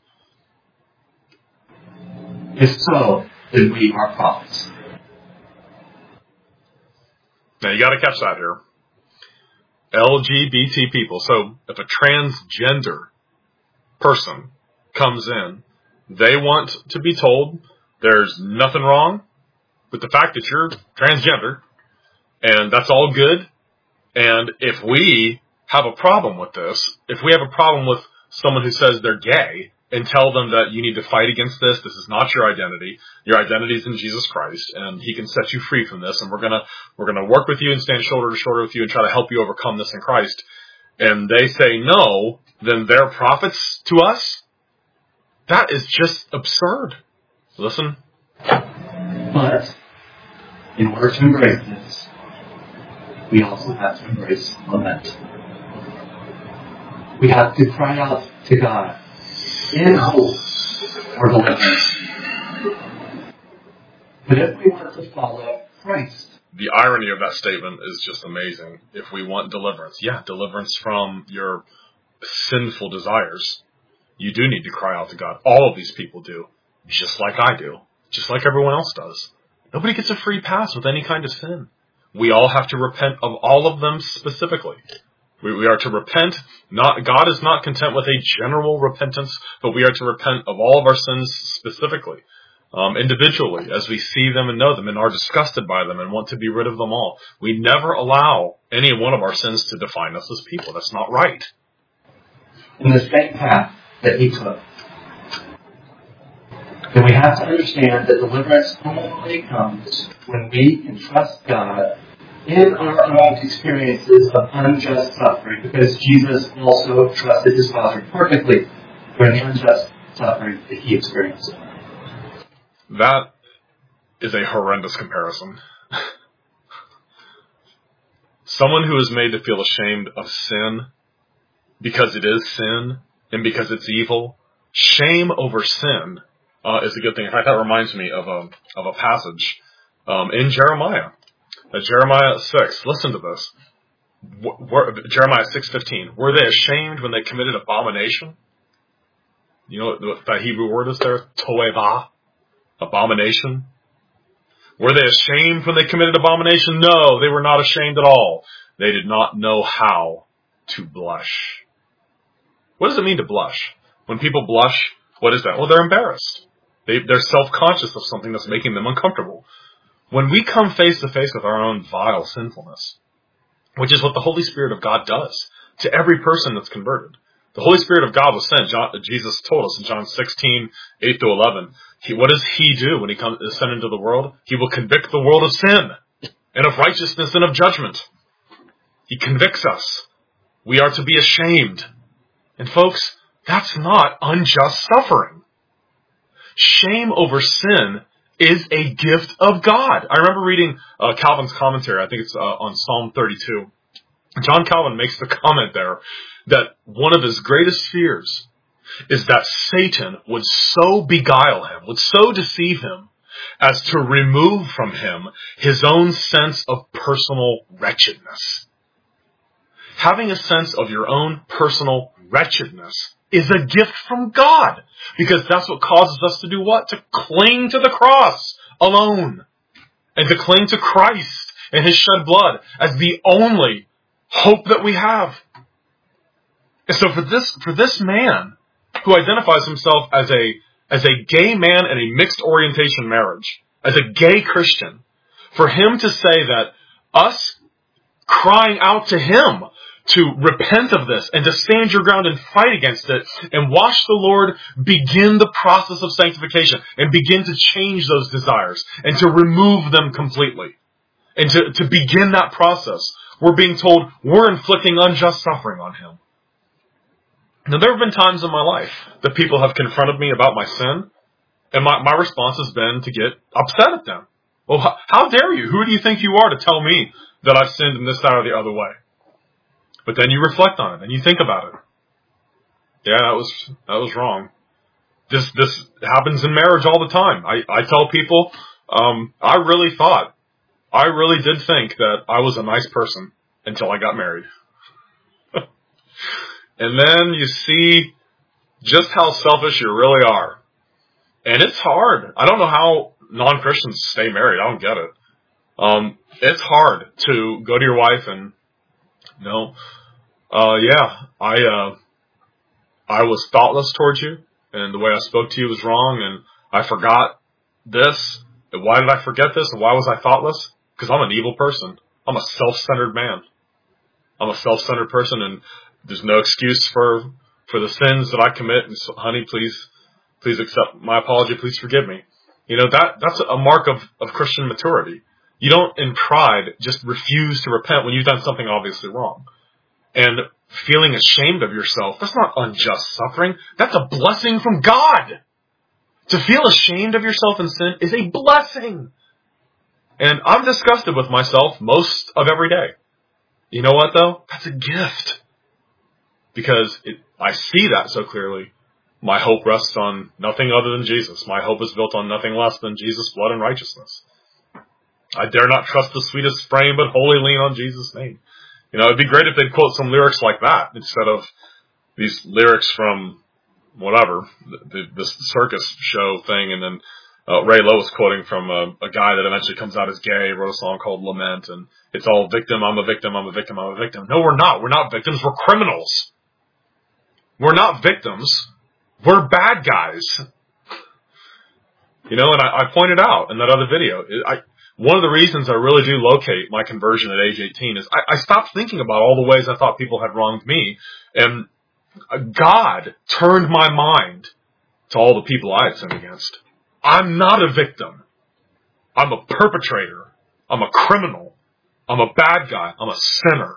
Speaker 3: If so, then we are prophets.
Speaker 1: Now, you got to catch that here. L G B T people. So, if a transgender person comes in, they want to be told there's nothing wrong with the fact that you're transgender, and that's all good. And if we have a problem with this, if we have a problem with someone who says they're gay, and tell them that you need to fight against this. This is not your identity. Your identity is in Jesus Christ, and He can set you free from this. And we're gonna we're gonna work with you and stand shoulder to shoulder with you and try to help you overcome this in Christ. And they say no, then they're prophets to us. That is just absurd. Listen.
Speaker 3: But in order to embrace this, we also have to embrace lament. We have to cry out to God in hope for deliverance. But if we want to follow Christ,
Speaker 1: the irony of that statement is just amazing. If we want deliverance, yeah, deliverance from your sinful desires, you do need to cry out to God. All of these people do, just like I do, just like everyone else does. Nobody gets a free pass with any kind of sin. We all have to repent of all of them specifically. We, we are to repent. Not God is not content with a general repentance, but we are to repent of all of our sins specifically, um, individually, as we see them and know them and are disgusted by them and want to be rid of them all. We never allow any one of our sins to define us as people. That's not right.
Speaker 3: In the same path that He took, then we have to understand that deliverance only comes when we can trust God in our own experiences of unjust suffering, because Jesus also trusted His Father perfectly for the unjust suffering that He experienced.
Speaker 1: That is a horrendous comparison. Someone who is made to feel ashamed of sin because it is sin and because it's evil, shame over sin uh, is a good thing. In fact, that reminds me of a of a passage um, in Jeremiah. Uh, Jeremiah six, listen to this. Were, Jeremiah six fifteen. Were they ashamed when they committed abomination? You know what that Hebrew word is there? Toevah. Abomination. Were they ashamed when they committed abomination? No, they were not ashamed at all. They did not know how to blush. What does it mean to blush? When people blush, what is that? Well, they're embarrassed. They, they're self-conscious of something that's making them uncomfortable. When we come face to face with our own vile sinfulness, which is what the Holy Spirit of God does to every person that's converted. The Holy Spirit of God was sent. John, Jesus told us in John sixteen, eight to eleven. He, what does He do when He comes is sent into the world? He will convict the world of sin and of righteousness and of judgment. He convicts us. We are to be ashamed. And folks, that's not unjust suffering. Shame over sin is a gift of God. I remember reading uh, Calvin's commentary. I think it's uh, on Psalm thirty-two. John Calvin makes the comment there that one of his greatest fears is that Satan would so beguile him, would so deceive him, as to remove from him his own sense of personal wretchedness. Having a sense of your own personal wretchedness is a gift from God, because that's what causes us to do what? To cling to the cross alone, and to cling to Christ and His shed blood as the only hope that we have. And so for this, for this man who identifies himself as a, as a gay man in a mixed orientation marriage, as a gay Christian, for him to say that us crying out to Him to repent of this and to stand your ground and fight against it and watch the Lord begin the process of sanctification and begin to change those desires and to remove them completely and to, to begin that process, we're being told we're inflicting unjust suffering on Him. Now, there have been times in my life that people have confronted me about my sin, and my, my response has been to get upset at them. Well, how, how dare you? Who do you think you are to tell me that I've sinned in this, that, or the other way? But then you reflect on it and you think about it. Yeah, that was that was wrong. This this happens in marriage all the time. I, I tell people Um, I really thought, I really did think that I was a nice person until I got married. And then you see just how selfish you really are. And it's hard. I don't know how non-Christians stay married. I don't get it. Um, it's hard to go to your wife and, you know, uh, yeah, I, uh, I was thoughtless towards you, and the way I spoke to you was wrong, and I forgot this. And why did I forget this? And why was I thoughtless? Because I'm an evil person. I'm a self-centered man. I'm a self-centered person, and there's no excuse for, for the sins that I commit. And so, honey, please, please accept my apology. Please forgive me. You know, that, that's a mark of, of Christian maturity. You don't, in pride, just refuse to repent when you've done something obviously wrong. And feeling ashamed of yourself, that's not unjust suffering. That's a blessing from God. To feel ashamed of yourself in sin is a blessing. And I'm disgusted with myself most of every day. You know what, though? That's a gift. Because it, I see that so clearly. My hope rests on nothing other than Jesus. My hope is built on nothing less than Jesus' blood and righteousness. I dare not trust the sweetest frame, but wholly lean on Jesus' name. You know, it'd be great if they'd quote some lyrics like that instead of these lyrics from whatever, the, the circus show thing. And then uh, Ray Lowe was quoting from a, a guy that eventually comes out as gay, wrote a song called Lament, and it's all victim, I'm a victim, I'm a victim, I'm a victim. No, we're not. We're not victims. We're criminals. We're not victims. We're bad guys. You know, and I, I pointed out in that other video, I, one of the reasons I really do locate my conversion at age eighteen is I, I stopped thinking about all the ways I thought people had wronged me, and God turned my mind to all the people I had sinned against. I'm not a victim. I'm a perpetrator. I'm a criminal. I'm a bad guy. I'm a sinner.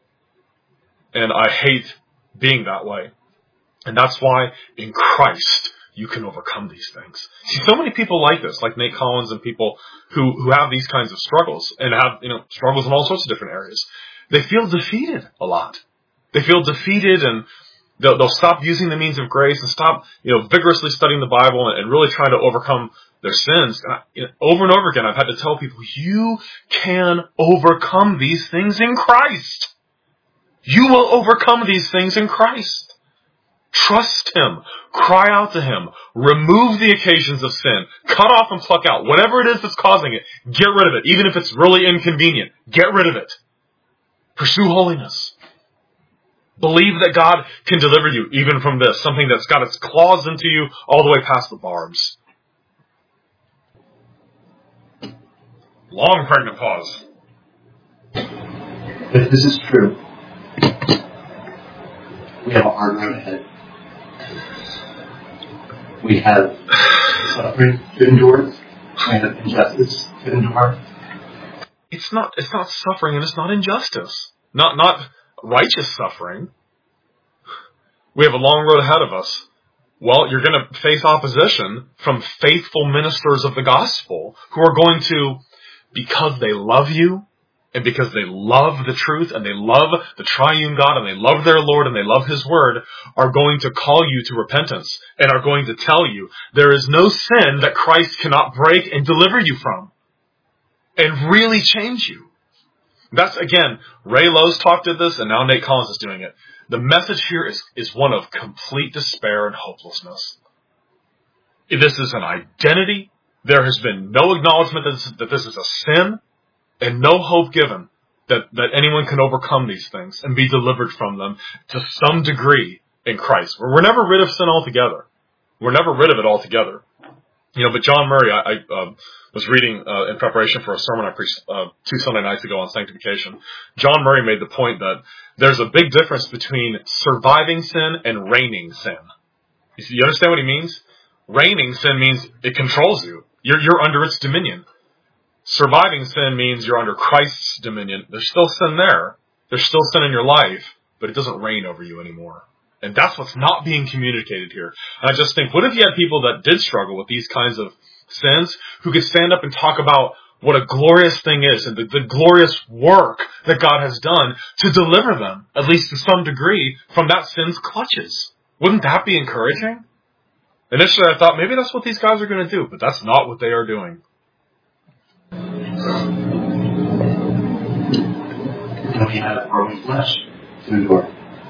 Speaker 1: And I hate being that way. And that's why in Christ you can overcome these things. See, so many people like this, like Nate Collins and people who, who have these kinds of struggles and have, you know, struggles in all sorts of different areas. They feel defeated a lot. They feel defeated, and they'll, they'll stop using the means of grace and stop, you know, vigorously studying the Bible and, and really trying to overcome their sins. And I, you know, over and over again, I've had to tell people, you can overcome these things in Christ. You will overcome these things in Christ. Trust Him. Cry out to Him. Remove the occasions of sin. Cut off and pluck out. Whatever it is that's causing it, get rid of it. Even if it's really inconvenient, get rid of it. Pursue holiness. Believe that God can deliver you even from this, something that's got its claws into you all the way past the barbs. Long pregnant pause.
Speaker 4: If this is true, we have a hard road ahead. We have suffering to endure. We have injustice to endure.
Speaker 1: It's not, it's not suffering, and it's not injustice. Not, not righteous suffering. We have a long road ahead of us. Well, you're going to face opposition from faithful ministers of the gospel who are going to, because they love you, and because they love the truth, and they love the triune God, and they love their Lord, and they love His Word, are going to call you to repentance, and are going to tell you there is no sin that Christ cannot break and deliver you from, and really change you. That's, again, Ray Lowe's talked to this, and now Nate Collins is doing it. The message here is, is one of complete despair and hopelessness. This is an identity. There has been no acknowledgement that this, that this is a sin, and no hope given that, that anyone can overcome these things and be delivered from them to some degree in Christ. We're never rid of sin altogether. We're never rid of it altogether. You know, but John Murray, I, I uh, was reading uh, in preparation for a sermon I preached uh, two Sunday nights ago on sanctification. John Murray made the point that there's a big difference between surviving sin and reigning sin. You, see, you understand what he means? Reigning sin means it controls you. You're, you're under its dominion. Surviving sin means you're under Christ's dominion. There's still sin there. There's still sin in your life, but it doesn't reign over you anymore. And that's what's not being communicated here. And I just think, what if you had people that did struggle with these kinds of sins who could stand up and talk about what a glorious thing is and the, the glorious work that God has done to deliver them, at least to some degree, from that sin's clutches? Wouldn't that be encouraging? Initially I thought maybe that's what these guys are going to do, but that's not what they are doing.
Speaker 4: And we have growing flesh to endure.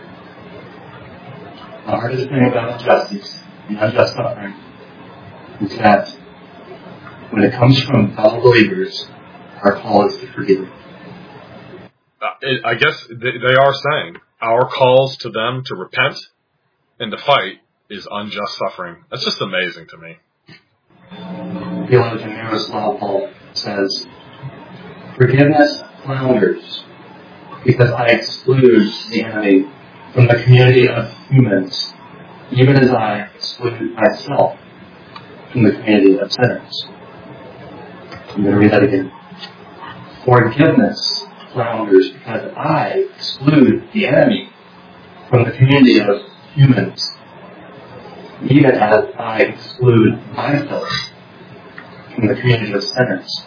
Speaker 4: The hardest thing about injustice and unjust suffering is that when it comes from fellow believers, our call is to forgive.
Speaker 1: Uh, it, I guess they, they are saying our calls to them to repent and to fight is unjust suffering. That's just amazing to me.
Speaker 4: Theologian Miroslav Volf says, forgiveness flounders because I exclude the enemy from the community of humans, even as I exclude myself from the community of sinners. I'm going to read that again. Forgiveness flounders because I exclude the enemy from the community of humans, even as I exclude myself from the community of sinners.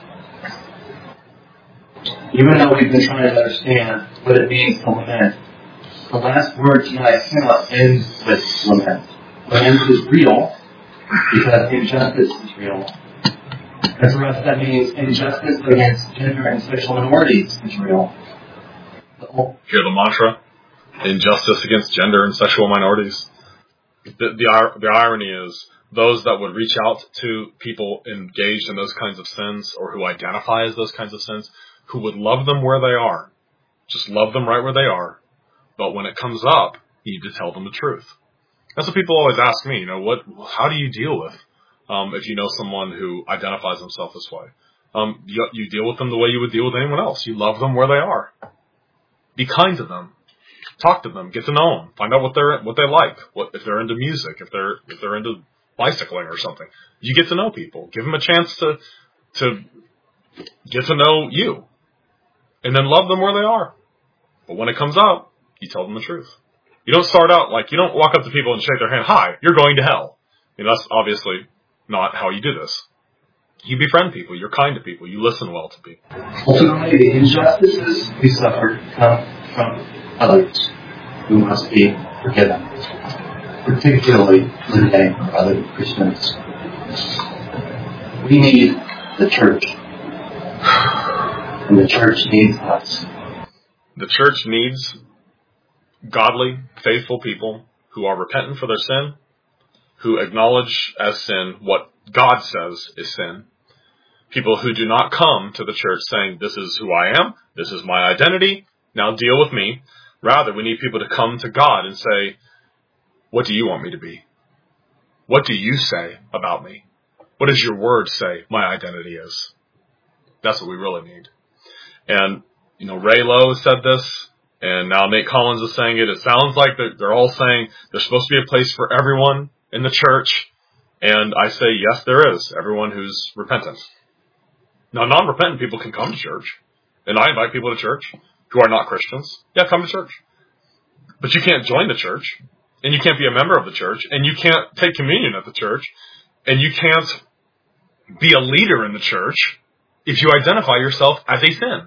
Speaker 4: Even though we've been trying to understand what it means to lament, the last word tonight cannot end with lament. Lament is real because injustice is real. And for us, that means injustice against gender and sexual minorities is real.
Speaker 1: Hear the mantra? Injustice against gender and sexual minorities. The, the, the irony is, those that would reach out to people engaged in those kinds of sins or who identify as those kinds of sins, who would love them where they are, just love them right where they are. But when it comes up, you need to tell them the truth. That's what people always ask me, you know, what, how do you deal with, um, if you know someone who identifies themselves this way? Um, you, you deal with them the way you would deal with anyone else. You love them where they are. Be kind to them. Talk to them. Get to know them. Find out what they're, what they like. What, if they're into music, if they're, if they're into bicycling or something. You get to know people. Give them a chance to, to get to know you. And then love them where they are. But when it comes up, you tell them the truth. You don't start out like, you don't walk up to people and shake their hand, hi, you're going to hell. You know, that's obviously not how you do this. You befriend people, you're kind to people, you listen well to people.
Speaker 4: Ultimately, the injustices we suffer come from others who must be forgiven, particularly in the name of other Christians. We need the church, and the church needs us.
Speaker 1: The church needs godly, faithful people who are repentant for their sin, who acknowledge as sin what God says is sin. People who do not come to the church saying, this is who I am, this is my identity, now deal with me. Rather, we need people to come to God and say, what do you want me to be? What do you say about me? What does your word say my identity is? That's what we really need. And, you know, Ray Lowe said this, and now Nate Collins is saying it. It sounds like they're, they're all saying there's supposed to be a place for everyone in the church. And I say, yes, there is. Everyone who's repentant. Now, non-repentant people can come to church. And I invite people to church who are not Christians. Yeah, come to church. But you can't join the church. And you can't be a member of the church. And you can't take communion at the church. And you can't be a leader in the church if you identify yourself as a sin.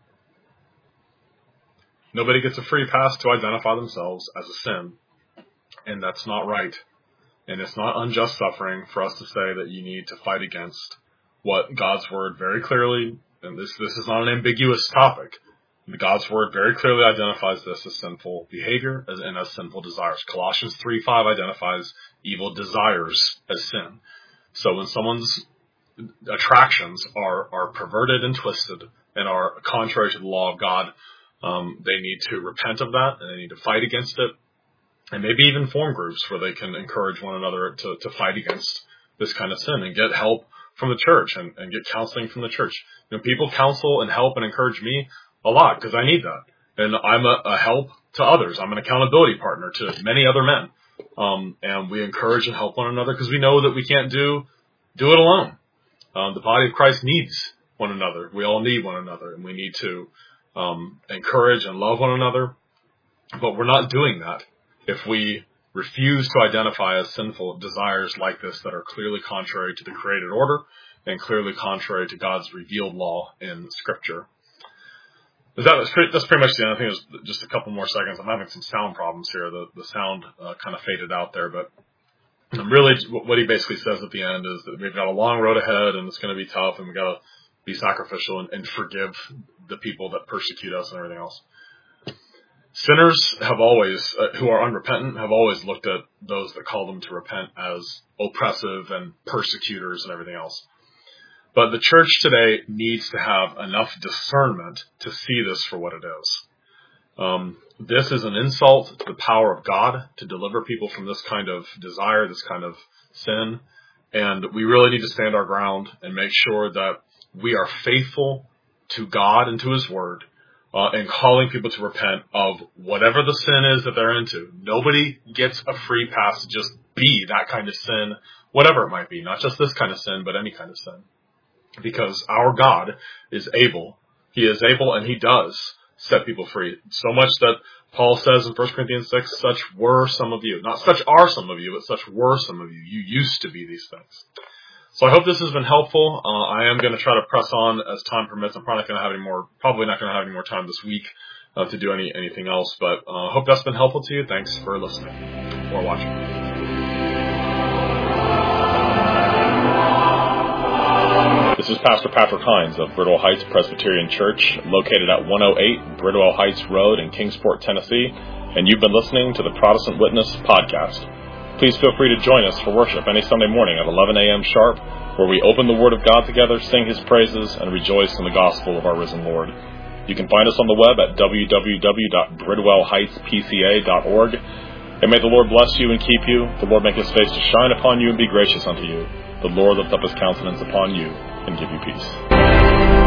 Speaker 1: Nobody gets a free pass to identify themselves as a sin. And that's not right. And it's not unjust suffering for us to say that you need to fight against what God's word very clearly, and this, this is not an ambiguous topic. God's word very clearly identifies this as sinful behavior as, and as sinful desires. Colossians three five identifies evil desires as sin. So when someone's attractions are, are perverted and twisted and are contrary to the law of God, um, they need to repent of that and they need to fight against it. And maybe even form groups where they can encourage one another to, to fight against this kind of sin and get help from the church and, and get counseling from the church. You know, people counsel and help and encourage me a lot because I need that. And I'm a, a help to others. I'm an accountability partner to many other men. Um, and we encourage and help one another because we know that we can't do, do it alone. Um, the body of Christ needs one another. We all need one another and we need to, um, encourage and love one another. But we're not doing that if we refuse to identify as sinful desires like this that are clearly contrary to the created order and clearly contrary to God's revealed law in Scripture. That, that's, pretty, that's pretty much the end. I think there's just a couple more seconds. I'm having some sound problems here. The, the sound uh, kind of faded out there, but really what he basically says at the end is that we've got a long road ahead and it's going to be tough and we've got to be sacrificial and, and forgive the people that persecute us and everything else. Sinners have always, uh, who are unrepentant, have always looked at those that call them to repent as oppressive and persecutors and everything else. But the church today needs to have enough discernment to see this for what it is. Um, this is an insult to the power of God to deliver people from this kind of desire, this kind of sin. And we really need to stand our ground and make sure that we are faithful to God and to His Word, uh, and calling people to repent of whatever the sin is that they're into. Nobody gets a free pass to just be that kind of sin, whatever it might be, not just this kind of sin, but any kind of sin. Because our God is able. He is able, and He does set people free. So much that Paul says in First Corinthians six, such were some of you. Not such are some of you, but such were some of you. You used to be these things. So I hope this has been helpful. Uh, I am going to try to press on as time permits. I'm probably not going to have any more, probably not going to have any more time this week uh, to do any anything else. But I uh, hope that's been helpful to you. Thanks for listening or watching. This is Pastor Patrick Hines of Bridwell Heights Presbyterian Church, located at one oh eight Bridwell Heights Road in Kingsport, Tennessee, and you've been listening to the Protestant Witness podcast. Please feel free to join us for worship any Sunday morning at eleven a.m. sharp, where we open the Word of God together, sing His praises, and rejoice in the gospel of our risen Lord. You can find us on the web at w w w dot bridwell heights p c a dot org. And may the Lord bless you and keep you. The Lord make His face to shine upon you and be gracious unto you. The Lord lift up His countenance upon you and give you peace.